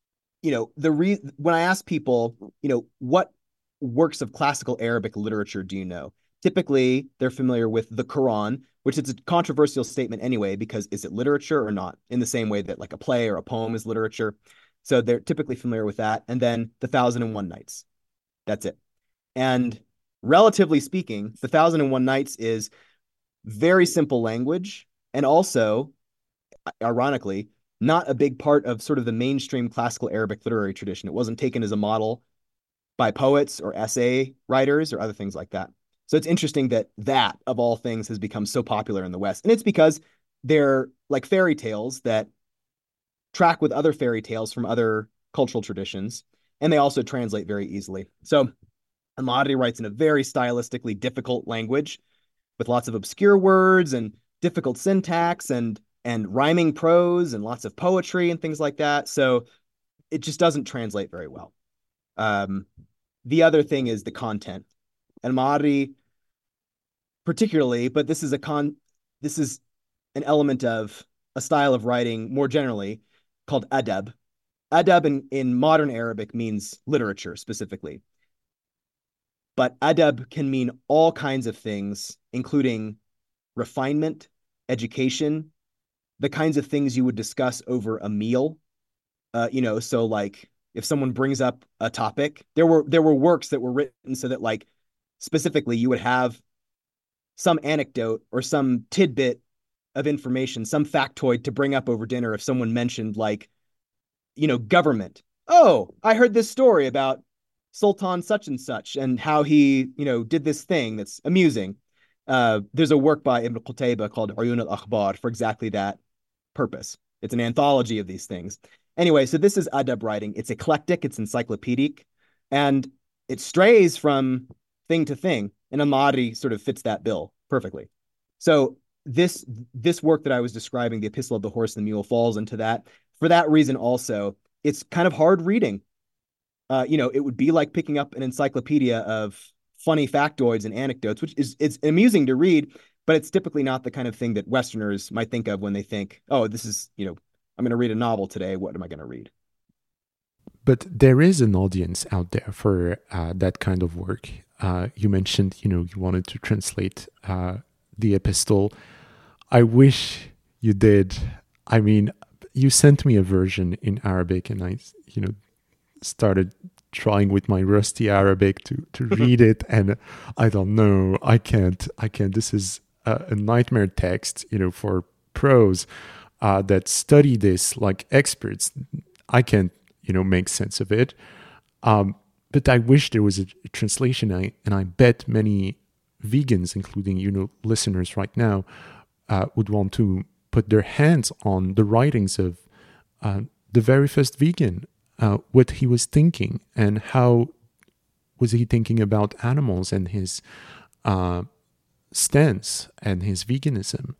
when I ask people, what works of classical Arabic literature do you know? Typically, they're familiar with the Quran, which is a controversial statement anyway, because is it literature or not? In the same way that like a play or a poem is literature. So they're typically familiar with that. And then the Thousand and One Nights. That's it. And relatively speaking, the Thousand and One Nights is very simple language and also, ironically, not a big part of sort of the mainstream classical Arabic literary tradition. It wasn't taken as a model by poets or essay writers or other things like that. So it's interesting that of all things has become so popular in the West. And it's because they're like fairy tales that track with other fairy tales from other cultural traditions, and they also translate very easily. So El-Ma'arri writes in a very stylistically difficult language with lots of obscure words and difficult syntax and rhyming prose and lots of poetry and things like that. So it just doesn't translate very well. Um, the other thing is the content. El-Ma'arri particularly, but this is an element of a style of writing more generally called adab. Adab in modern Arabic means literature specifically. But adab can mean all kinds of things, including refinement, education, the kinds of things you would discuss over a meal. So like if someone brings up a topic, there were works that were written so that like specifically you would have some anecdote or some tidbit of information, some factoid to bring up over dinner if someone mentioned like, government. Oh, I heard this story about Sultan such and how he, did this thing that's amusing. There's a work by Ibn Qutayba called Uyun al-Akhbar for exactly that purpose. It's an anthology of these things. Anyway, so this is adab writing. It's eclectic, it's encyclopedic, and it strays from thing to thing, and El-Ma'arri sort of fits that bill perfectly. So this work that I was describing, the Epistle of the Horse and the Mule, falls into that. For that reason, also, it's kind of hard reading. It would be like picking up an encyclopedia of funny factoids and anecdotes, which is it's amusing to read, but it's typically not the kind of thing that Westerners might think of when they think, oh, this is, I'm going to read a novel today. What am I going to read? But there is an audience out there for that kind of work. You mentioned, you wanted to translate the epistle. I wish you did. I mean, you sent me a version in Arabic, and I, started trying with my rusty Arabic to read it, and I don't know. I can't. This is a nightmare text, for pros that study this like experts. I can't, make sense of it. But I wish there was a translation, and I bet many vegans, including listeners right now, would want to put their hands on the writings of the very first vegan, what he was thinking, and how was he thinking about animals, and his stance and his veganism.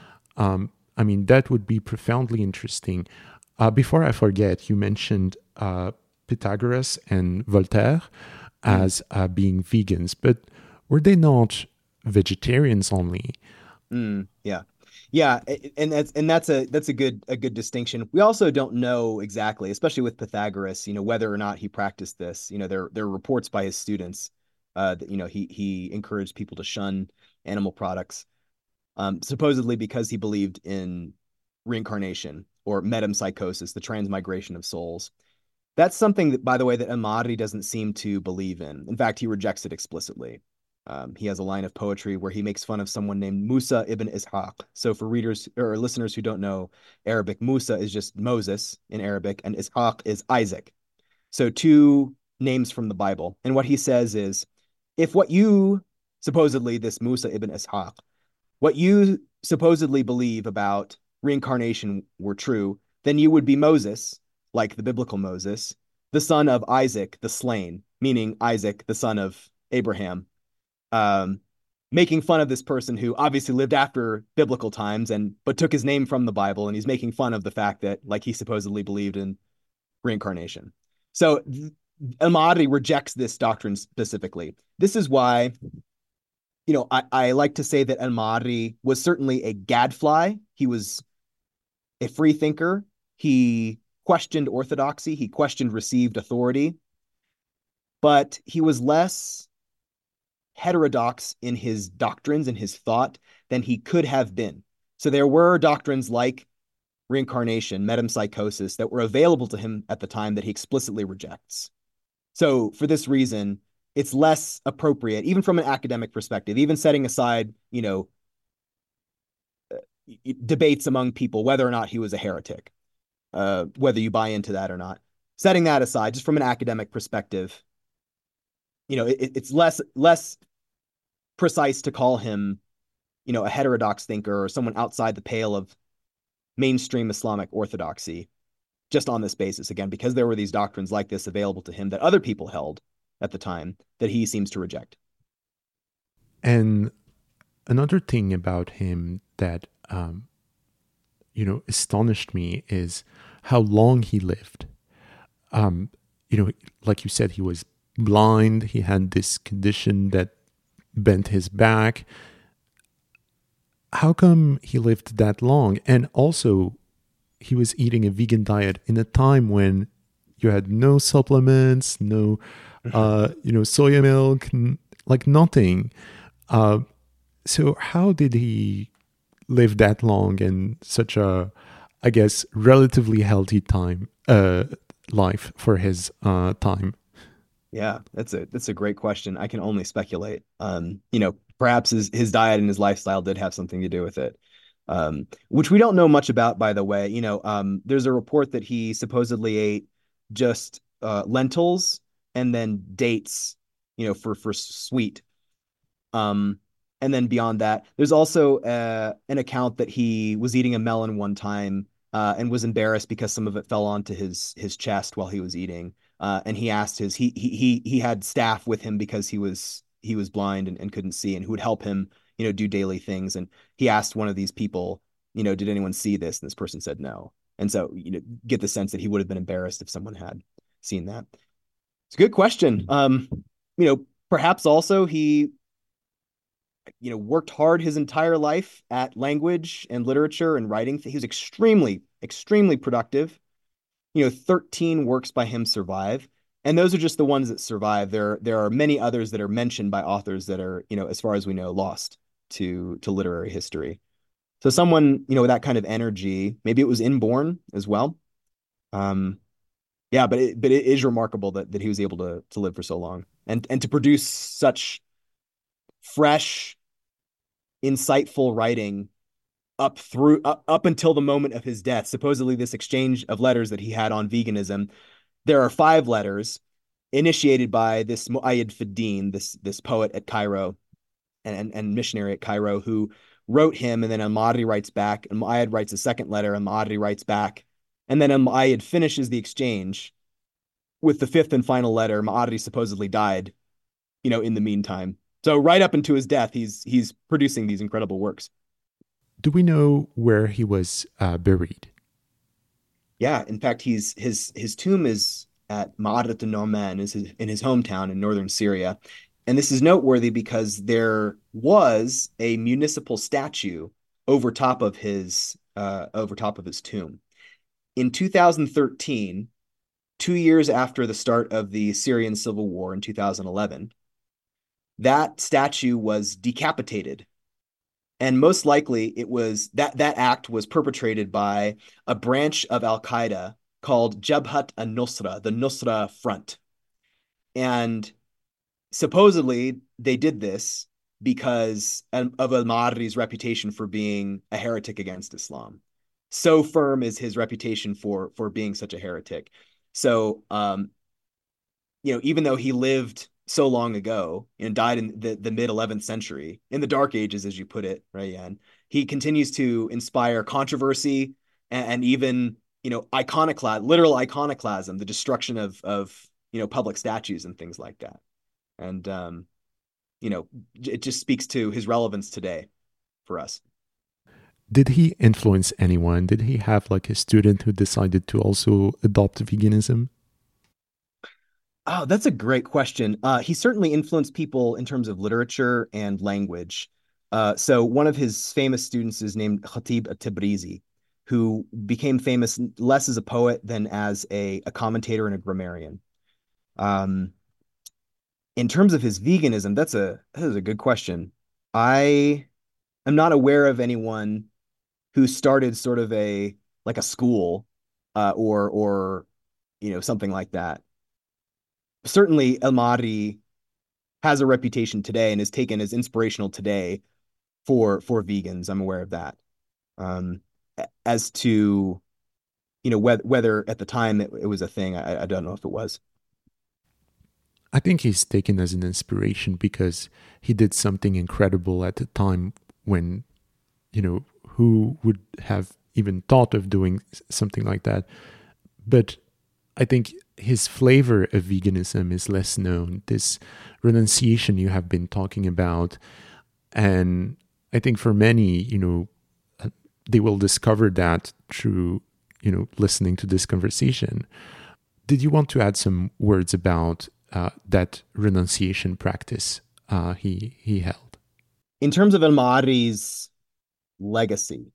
I mean, that would be profoundly interesting. Before I forget, you mentioned Pythagoras and Voltaire as being vegans, but were they not vegetarians only? Yeah. Yeah, and that's a good distinction. We also don't know exactly, especially with Pythagoras, whether or not he practiced this. There are reports by his students that he encouraged people to shun animal products, supposedly because he believed in reincarnation or metempsychosis, the transmigration of souls. That's something that, by the way, that Ahmadi doesn't seem to believe in. In fact, he rejects it explicitly. He has a line of poetry where he makes fun of someone named Musa ibn Ishaq. So, for readers or listeners who don't know Arabic, Musa is just Moses in Arabic, and Ishaq is Isaac. So, two names from the Bible. And what he says is, if what you supposedly, this Musa ibn Ishaq, what you supposedly believe about reincarnation were true, then you would be Moses, like the biblical Moses, the son of Isaac the slain, meaning Isaac, the son of Abraham, um, making fun of this person who obviously lived after biblical times but took his name from the Bible, and he's making fun of the fact that like he supposedly believed in reincarnation. So Ahmadi rejects this doctrine specifically. This is why I like to say that Ahmadi was certainly a gadfly. He was a free thinker. He questioned orthodoxy. He questioned received authority, but he was less heterodox in his doctrines and his thought than he could have been. So there were doctrines like reincarnation, metempsychosis that were available to him at the time that he explicitly rejects. So for this reason, it's less appropriate, even from an academic perspective, even setting aside, debates among people, whether or not he was a heretic, whether you buy into that or not. Setting that aside, just from an academic perspective, it's less precise to call him, a heterodox thinker or someone outside the pale of mainstream Islamic orthodoxy, just on this basis, again, because there were these doctrines like this available to him that other people held at the time that he seems to reject. And another thing about him that astonished me is how long he lived. Like you said, he was blind. He had this condition that bent his back. How come he lived that long? And also, he was eating a vegan diet in a time when you had no supplements, no, soya milk, like nothing. So how did he live that long in such a, I guess, relatively healthy life for his time? Yeah, that's a great question. I can only speculate. Perhaps his diet and his lifestyle did have something to do with it. Which we don't know much about, by the way. There's a report that he supposedly ate just lentils and then dates, for sweet. Um, and then beyond that, there's also an account that he was eating a melon one time and was embarrassed because some of it fell onto his chest while he was eating. And he asked he had staff with him because he was blind and couldn't see, and who would help him, do daily things. And he asked one of these people, did anyone see this? And this person said no. And so, get the sense that he would have been embarrassed if someone had seen that. It's a good question. Perhaps also he, worked hard his entire life at language and literature and writing. He was extremely, extremely productive. 13 works by him survive. And those are just the ones that survive. There are many others that are mentioned by authors that are, as far as we know, lost to literary history. So someone, with that kind of energy, maybe it was inborn as well. Um, Yeah, but it is remarkable that he was able to live for so long and to produce such fresh, insightful writing up until the moment of his death. Supposedly, this exchange of letters that he had on veganism, there are five letters initiated by this Mu'ayyid Fiddin, this poet at Cairo and missionary at Cairo, who wrote him, and then Al-Ma'arri writes back, and Mu'ayyid writes a second letter, and Ma'arri writes back, and then Al-Mu'ayyid finishes the exchange with the fifth and final letter. Ma'arri supposedly died, in the meantime. So right up into his death, he's producing these incredible works. Do we know where he was buried? Yeah, in fact, his tomb is at Ma'arat al-Nu'man, is in his hometown in northern Syria. And this is noteworthy because there was a municipal statue over top of his tomb. In 2013, 2 years after the start of the Syrian civil war in 2011, that statue was decapitated, and most likely it was that act was perpetrated by a branch of Al Qaeda called Jabhat an-Nusra, the Nusra Front. And supposedly they did this because of al-Ma'arri's reputation for being a heretic against Islam. So firm is his reputation for being such a heretic. So even though he lived so long ago and died in the mid 11th century, in the dark ages, as you put it, right, Jan, he continues to inspire controversy and even, literal iconoclasm, the destruction of public statues and things like that. And, it just speaks to his relevance today for us. Did he influence anyone? Did he have like a student who decided to also adopt veganism? Oh, that's a great question. He certainly influenced people in terms of literature and language. So one of his famous students is named Khatib at-Tabrizi, who became famous less as a poet than as a commentator and a grammarian. Um, in terms of his veganism, that is a good question. I am not aware of anyone who started sort of a school, or something like that. Certainly El Mahdi has a reputation today and is taken as inspirational today for vegans. I'm aware of that. Um, as to whether at the time it was a thing, I don't know if it was. I think he's taken as an inspiration because he did something incredible at the time when, who would have even thought of doing something like that? But I think his flavor of veganism is less known. This renunciation you have been talking about. And I think for many, they will discover that through, listening to this conversation. Did you want to add some words about that renunciation practice he held? In terms of El Mahdi's legacy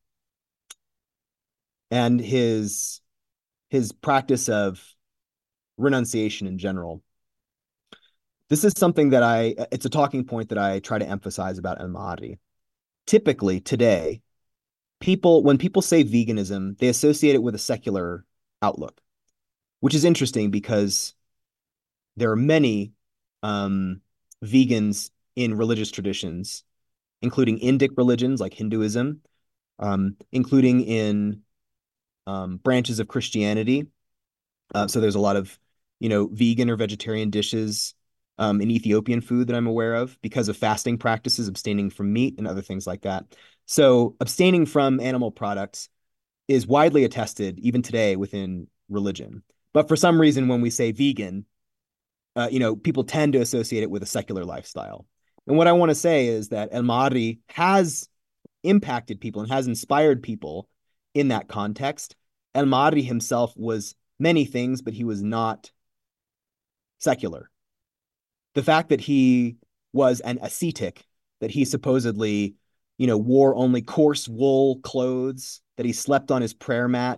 and his practice of renunciation in general, this is something that it's a talking point that I try to emphasize about El Mahdi. Typically today, when people say veganism, they associate it with a secular outlook, which is interesting because there are many vegans in religious traditions, including Indic religions like Hinduism, including in branches of Christianity. So there's a lot of, vegan or vegetarian dishes in Ethiopian food that I'm aware of because of fasting practices, abstaining from meat and other things like that. So abstaining from animal products is widely attested even today within religion. But for some reason, when we say vegan, people tend to associate it with a secular lifestyle. And what I want to say is that El Mahdi has impacted people and has inspired people in that context. El Mahdi himself was many things, but he was not secular. The fact that he was an ascetic, that he supposedly, wore only coarse wool clothes, that he slept on his prayer mat.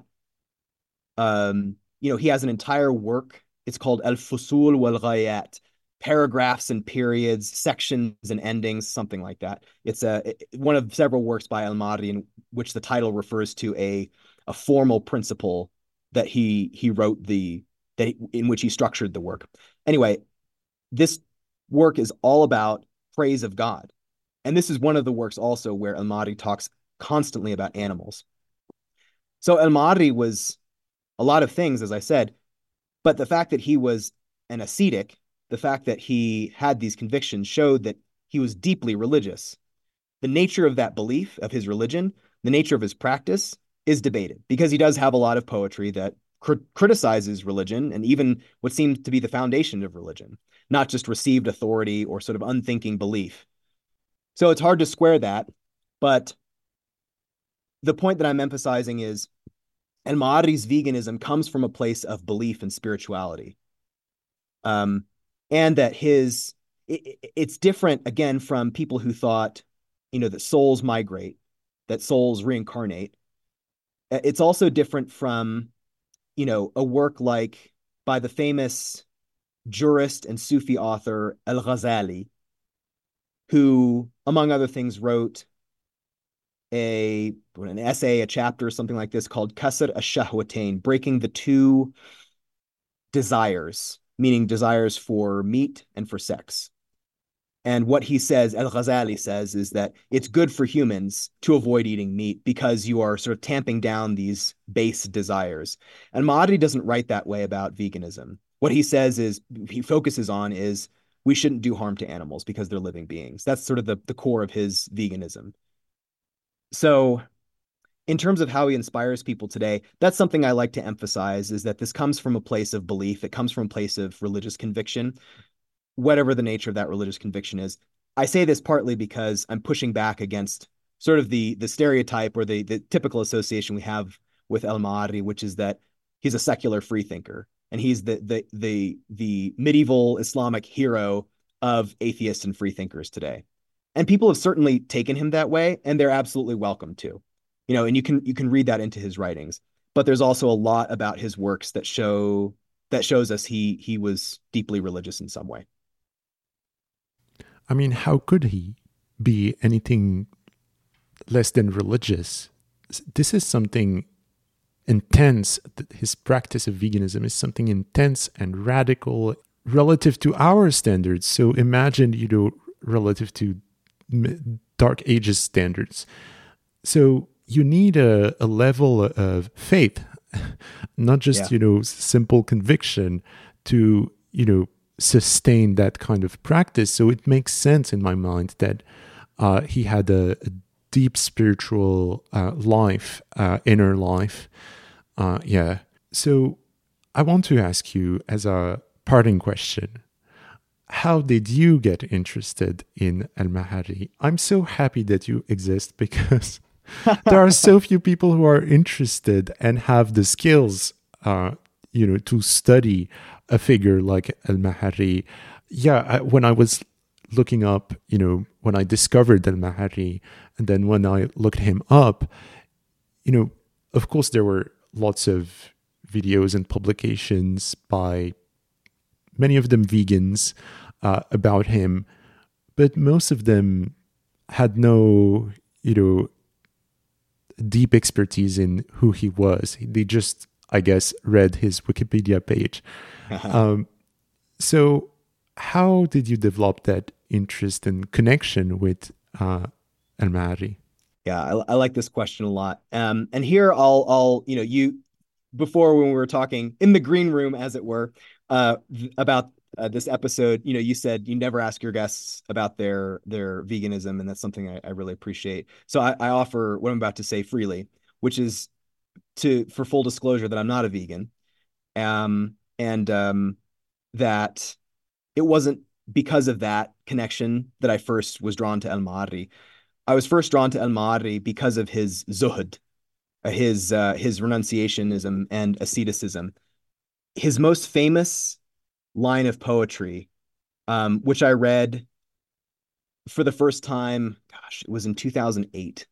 He has an entire work. It's called Al Fusul wal Ghayat, paragraphs and periods, sections and endings, something like that. It's one of several works by Al Mahdi in which the title refers to a formal principle that he wrote the in which he structured the work. Anyway, this work is all about praise of God. And this is one of the works also where Al-Ma'arri talks constantly about animals. So Al-Ma'arri was a lot of things, as I said, but the fact that he was an ascetic, the fact that he had these convictions showed that he was deeply religious. The nature of that belief, of his religion, the nature of his practice is debated because he does have a lot of poetry that criticizes religion and even what seems to be the foundation of religion, not just received authority or sort of unthinking belief. So it's hard to square that, but the point that I'm emphasizing is Al-Ma'arri's veganism comes from a place of belief and spirituality. And that it's different again from people who thought, that souls migrate, that souls reincarnate. It's also different from, a work like by the famous jurist and Sufi author Al-Ghazali, who, among other things, wrote an essay, a chapter, something like this called Kasr ash-Shahwatain, breaking the two desires, meaning desires for meat and for sex. And what he says, Al-Ghazali says, is that it's good for humans to avoid eating meat because you are sort of tamping down these base desires. And Ma'arri doesn't write that way about veganism. What he says is, he focuses on is we shouldn't do harm to animals because they're living beings. That's sort of the core of his veganism. So in terms of how he inspires people today, that's something I like to emphasize, is that this comes from a place of belief. It comes from a place of religious conviction, whatever the nature of that religious conviction is. I say this partly because I'm pushing back against sort of the stereotype or the typical association we have with Al-Ma'arri, which is that he's a secular freethinker and he's the medieval Islamic hero of atheists and freethinkers today. And people have certainly taken him that way, and they're absolutely welcome to. And you can read that into his writings. But there's also a lot about his works that shows us he was deeply religious in some way. I mean, how could he be anything less than religious? This is something intense. His practice of veganism is something intense and radical relative to our standards. So imagine, relative to Dark Ages standards. So you need a level of faith, not just, simple conviction to, sustain that kind of practice. So it makes sense in my mind that he had a deep spiritual life, inner life. Yeah. So I want to ask you, as a parting question, how did you get interested in Al-Ma'arri? I'm so happy that you exist because there are so few people who are interested and have the skills, to study a figure like Al-Ma'arri. Yeah, when I was looking up, when I discovered Al-Ma'arri, and then when I looked him up, of course there were lots of videos and publications by many of them vegans about him, but most of them had no, deep expertise in who he was. They just, I guess, read his Wikipedia page. So how did you develop that interest and connection with Al-Ma'arri? Yeah, I like this question a lot. And here I'll you before, when we were talking in the green room, as it were, about this episode, you said you never ask your guests about their veganism, and that's something I really appreciate. So I offer what I'm about to say freely, which is for full disclosure that I'm not a vegan, and that it wasn't because of that connection that I first was drawn to Al-Ma'arri. I was first drawn to Al-Ma'arri because of his zuhud, his renunciationism and asceticism. His most famous line of poetry, which I read for the first time, gosh, it was in 2008.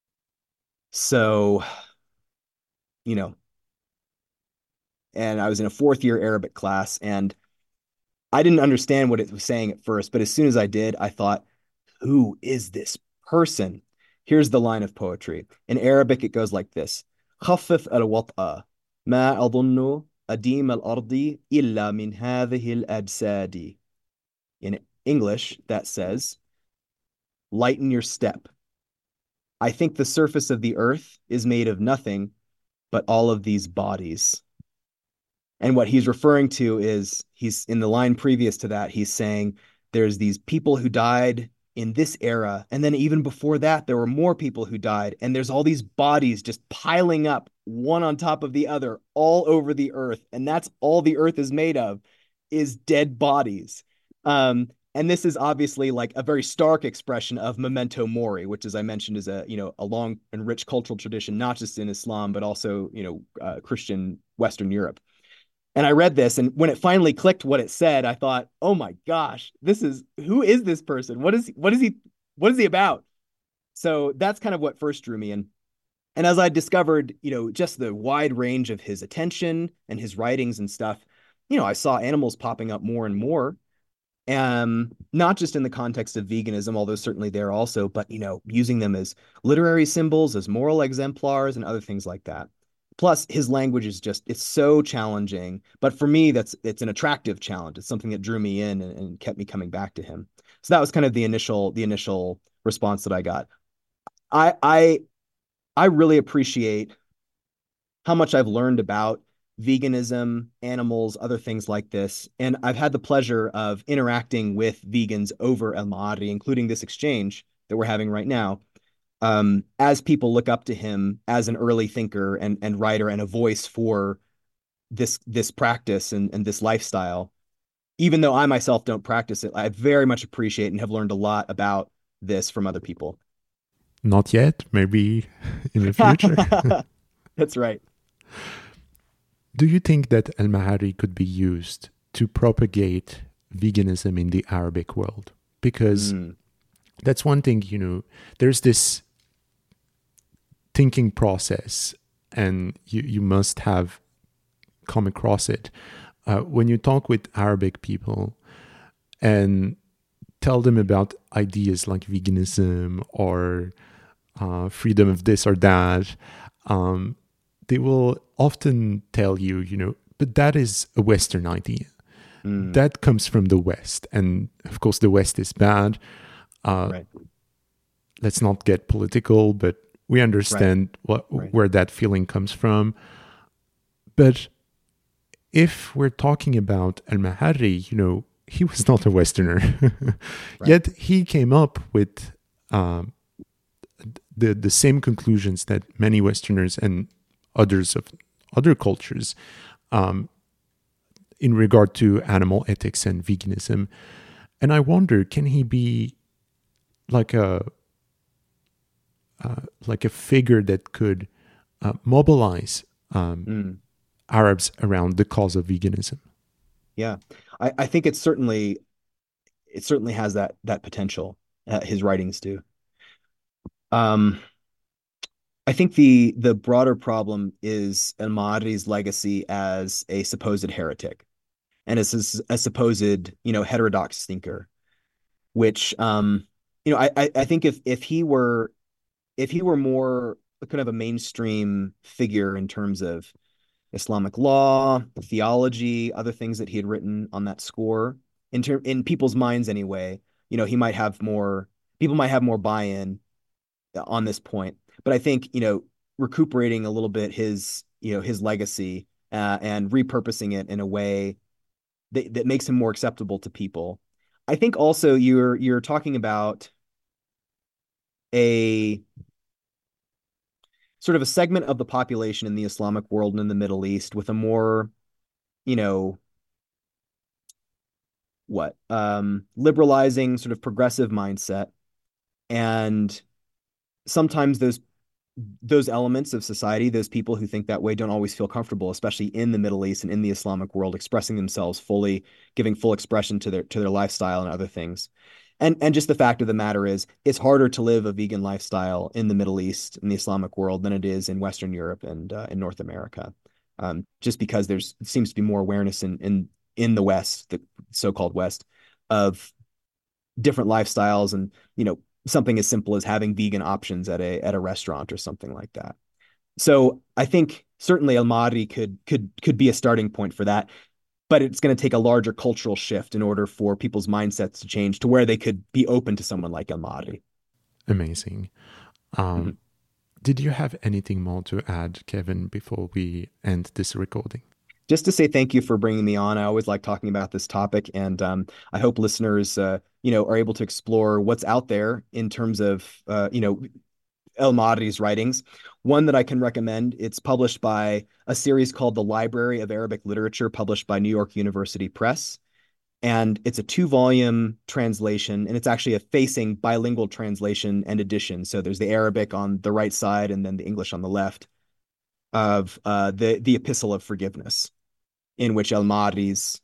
So, you know, and I was in a fourth year Arabic class, and I didn't understand what it was saying at first, but as soon as I did, I thought, who is this person? Here's the line of poetry. In Arabic, it goes like this: خفف الوطأ ما أظن أديم الأرض إلا من هذه الأجساد. In English, that says, lighten your step. I think the surface of the earth is made of nothing but all of these bodies. And what he's referring to is he's in the line previous to that, he's saying there's these people who died in this era. And then even before that, there were more people who died. And there's all these bodies just piling up one on top of the other all over the earth. And that's all the earth is made of is dead bodies. And this is obviously like a very stark expression of memento mori, which, as I mentioned, is a long and rich cultural tradition, not just in Islam, but also, Christian Western Europe. And I read this, and when it finally clicked what it said, I thought, "Oh my gosh, who is this person? What is he about?" So that's kind of what first drew me in. And as I discovered, just the wide range of his attention and his writings and stuff, I saw animals popping up more and more. Not just in the context of veganism, although certainly there also, but using them as literary symbols, as moral exemplars, and other things like that. Plus, his language is it's so challenging. But for me, it's an attractive challenge. It's something that drew me in and kept me coming back to him. So that was kind of the initial response that I got. I I I really appreciate how much I've learned about veganism, animals, other things like this. And I've had the pleasure of interacting with vegans over El Ma'ari, including this exchange that we're having right now, as people look up to him as an early thinker and writer and a voice for this practice and this lifestyle. Even though I myself don't practice it, I very much appreciate and have learned a lot about this from other people. Not yet, maybe in the future. That's right. Do you think that Al Mahari could be used to propagate veganism in the Arabic world? Because that's one thing, there's this thinking process, and you must have come across it. When you talk with Arabic people and tell them about ideas like veganism or freedom of this or that, they will often tell you, but that is a Western idea. That comes from the West. And of course, the West is bad. Right. Let's not get political, but we understand where that feeling comes from. But if we're talking about Al-Mahari, he was not a Westerner. Yet he came up with the same conclusions that many Westerners and others of other cultures in regard to animal ethics and veganism. And I wonder, can he be like a figure that could mobilize Arabs around the cause of veganism? Yeah, I think it certainly has that potential. His writings do. I think the broader problem is al-Ma'ari's legacy as a supposed heretic and as a supposed heterodox thinker, which I think if he were more kind of a mainstream figure in terms of Islamic law, theology, other things that he had written on that score, in people's minds anyway, he might have more people might have more buy-in on this point. But I think, recuperating a little bit his legacy and repurposing it in a way that makes him more acceptable to people. I think also you're talking about a sort of a segment of the population in the Islamic world and in the Middle East with a more, liberalizing sort of progressive mindset. And sometimes those elements of society, those people who think that way don't always feel comfortable, especially in the Middle East and in the Islamic world, expressing themselves fully, giving full expression to their lifestyle and other things. And just the fact of the matter is, it's harder to live a vegan lifestyle in the Middle East, in the Islamic world, than it is in Western Europe and in North America. Just because it seems to be more awareness in the West, the so-called West, of different lifestyles and, something as simple as having vegan options at a restaurant or something like that. So I think certainly El Mahdi could be a starting point for that, but it's going to take a larger cultural shift in order for people's mindsets to change to where they could be open to someone like El Mahdi. Amazing. Mhm. Did you have anything more to add, Kevin, before we end this recording? Just to say thank you for bringing me on. I always like talking about this topic, and I hope listeners, are able to explore what's out there in terms of, El Mahdi's writings. One that I can recommend, it's published by a series called The Library of Arabic Literature, published by New York University Press. And it's a 2-volume translation, and it's actually a facing bilingual translation and edition. So there's the Arabic on the right side and then the English on the left of the Epistle of Forgiveness, in which El Mahdi's,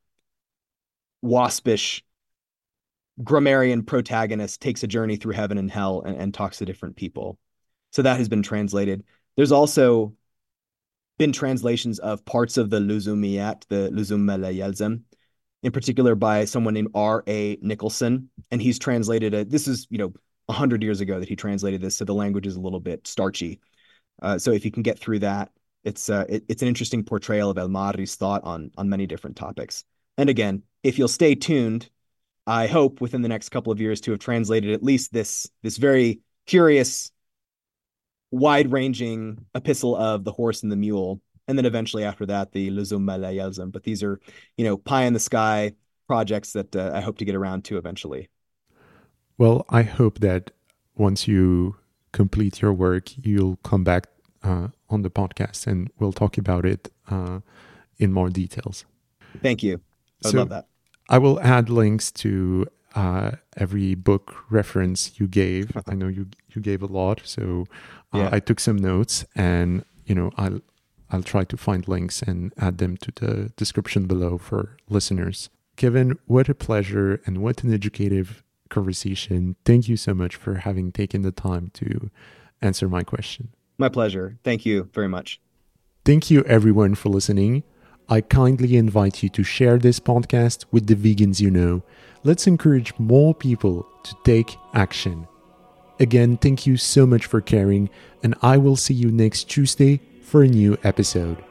waspish grammarian protagonist takes a journey through heaven and hell and talks to different people. So that has been translated. There's also been translations of parts of the Luzumiyat, the Luzum la Yelzem, in particular by someone named R.A. Nicholson. And he's translated it. This is, 100 years ago that he translated this. So the language is a little bit starchy. So if you can get through that, it's an interesting portrayal of El Mahdi's thought on many different topics. And again, if you'll stay tuned, I hope within the next couple of years to have translated at least this very curious, wide-ranging epistle of the horse and the mule, and then eventually after that the Luzum la Yelzem. But these are, pie in the sky projects that I hope to get around to eventually. Well, I hope that once you complete your work, you'll come back on the podcast and we'll talk about it in more details. Thank you. I would love that. I will add links to every book reference you gave. I know you gave a lot, so I took some notes, and I'll try to find links and add them to the description below for listeners. Kevin, what a pleasure and what an educative conversation. Thank you so much for having taken the time to answer my question. My pleasure. Thank you very much. Thank you everyone for listening. I kindly invite you to share this podcast with the vegans you know. Let's encourage more people to take action. Again, thank you so much for caring, and I will see you next Tuesday for a new episode.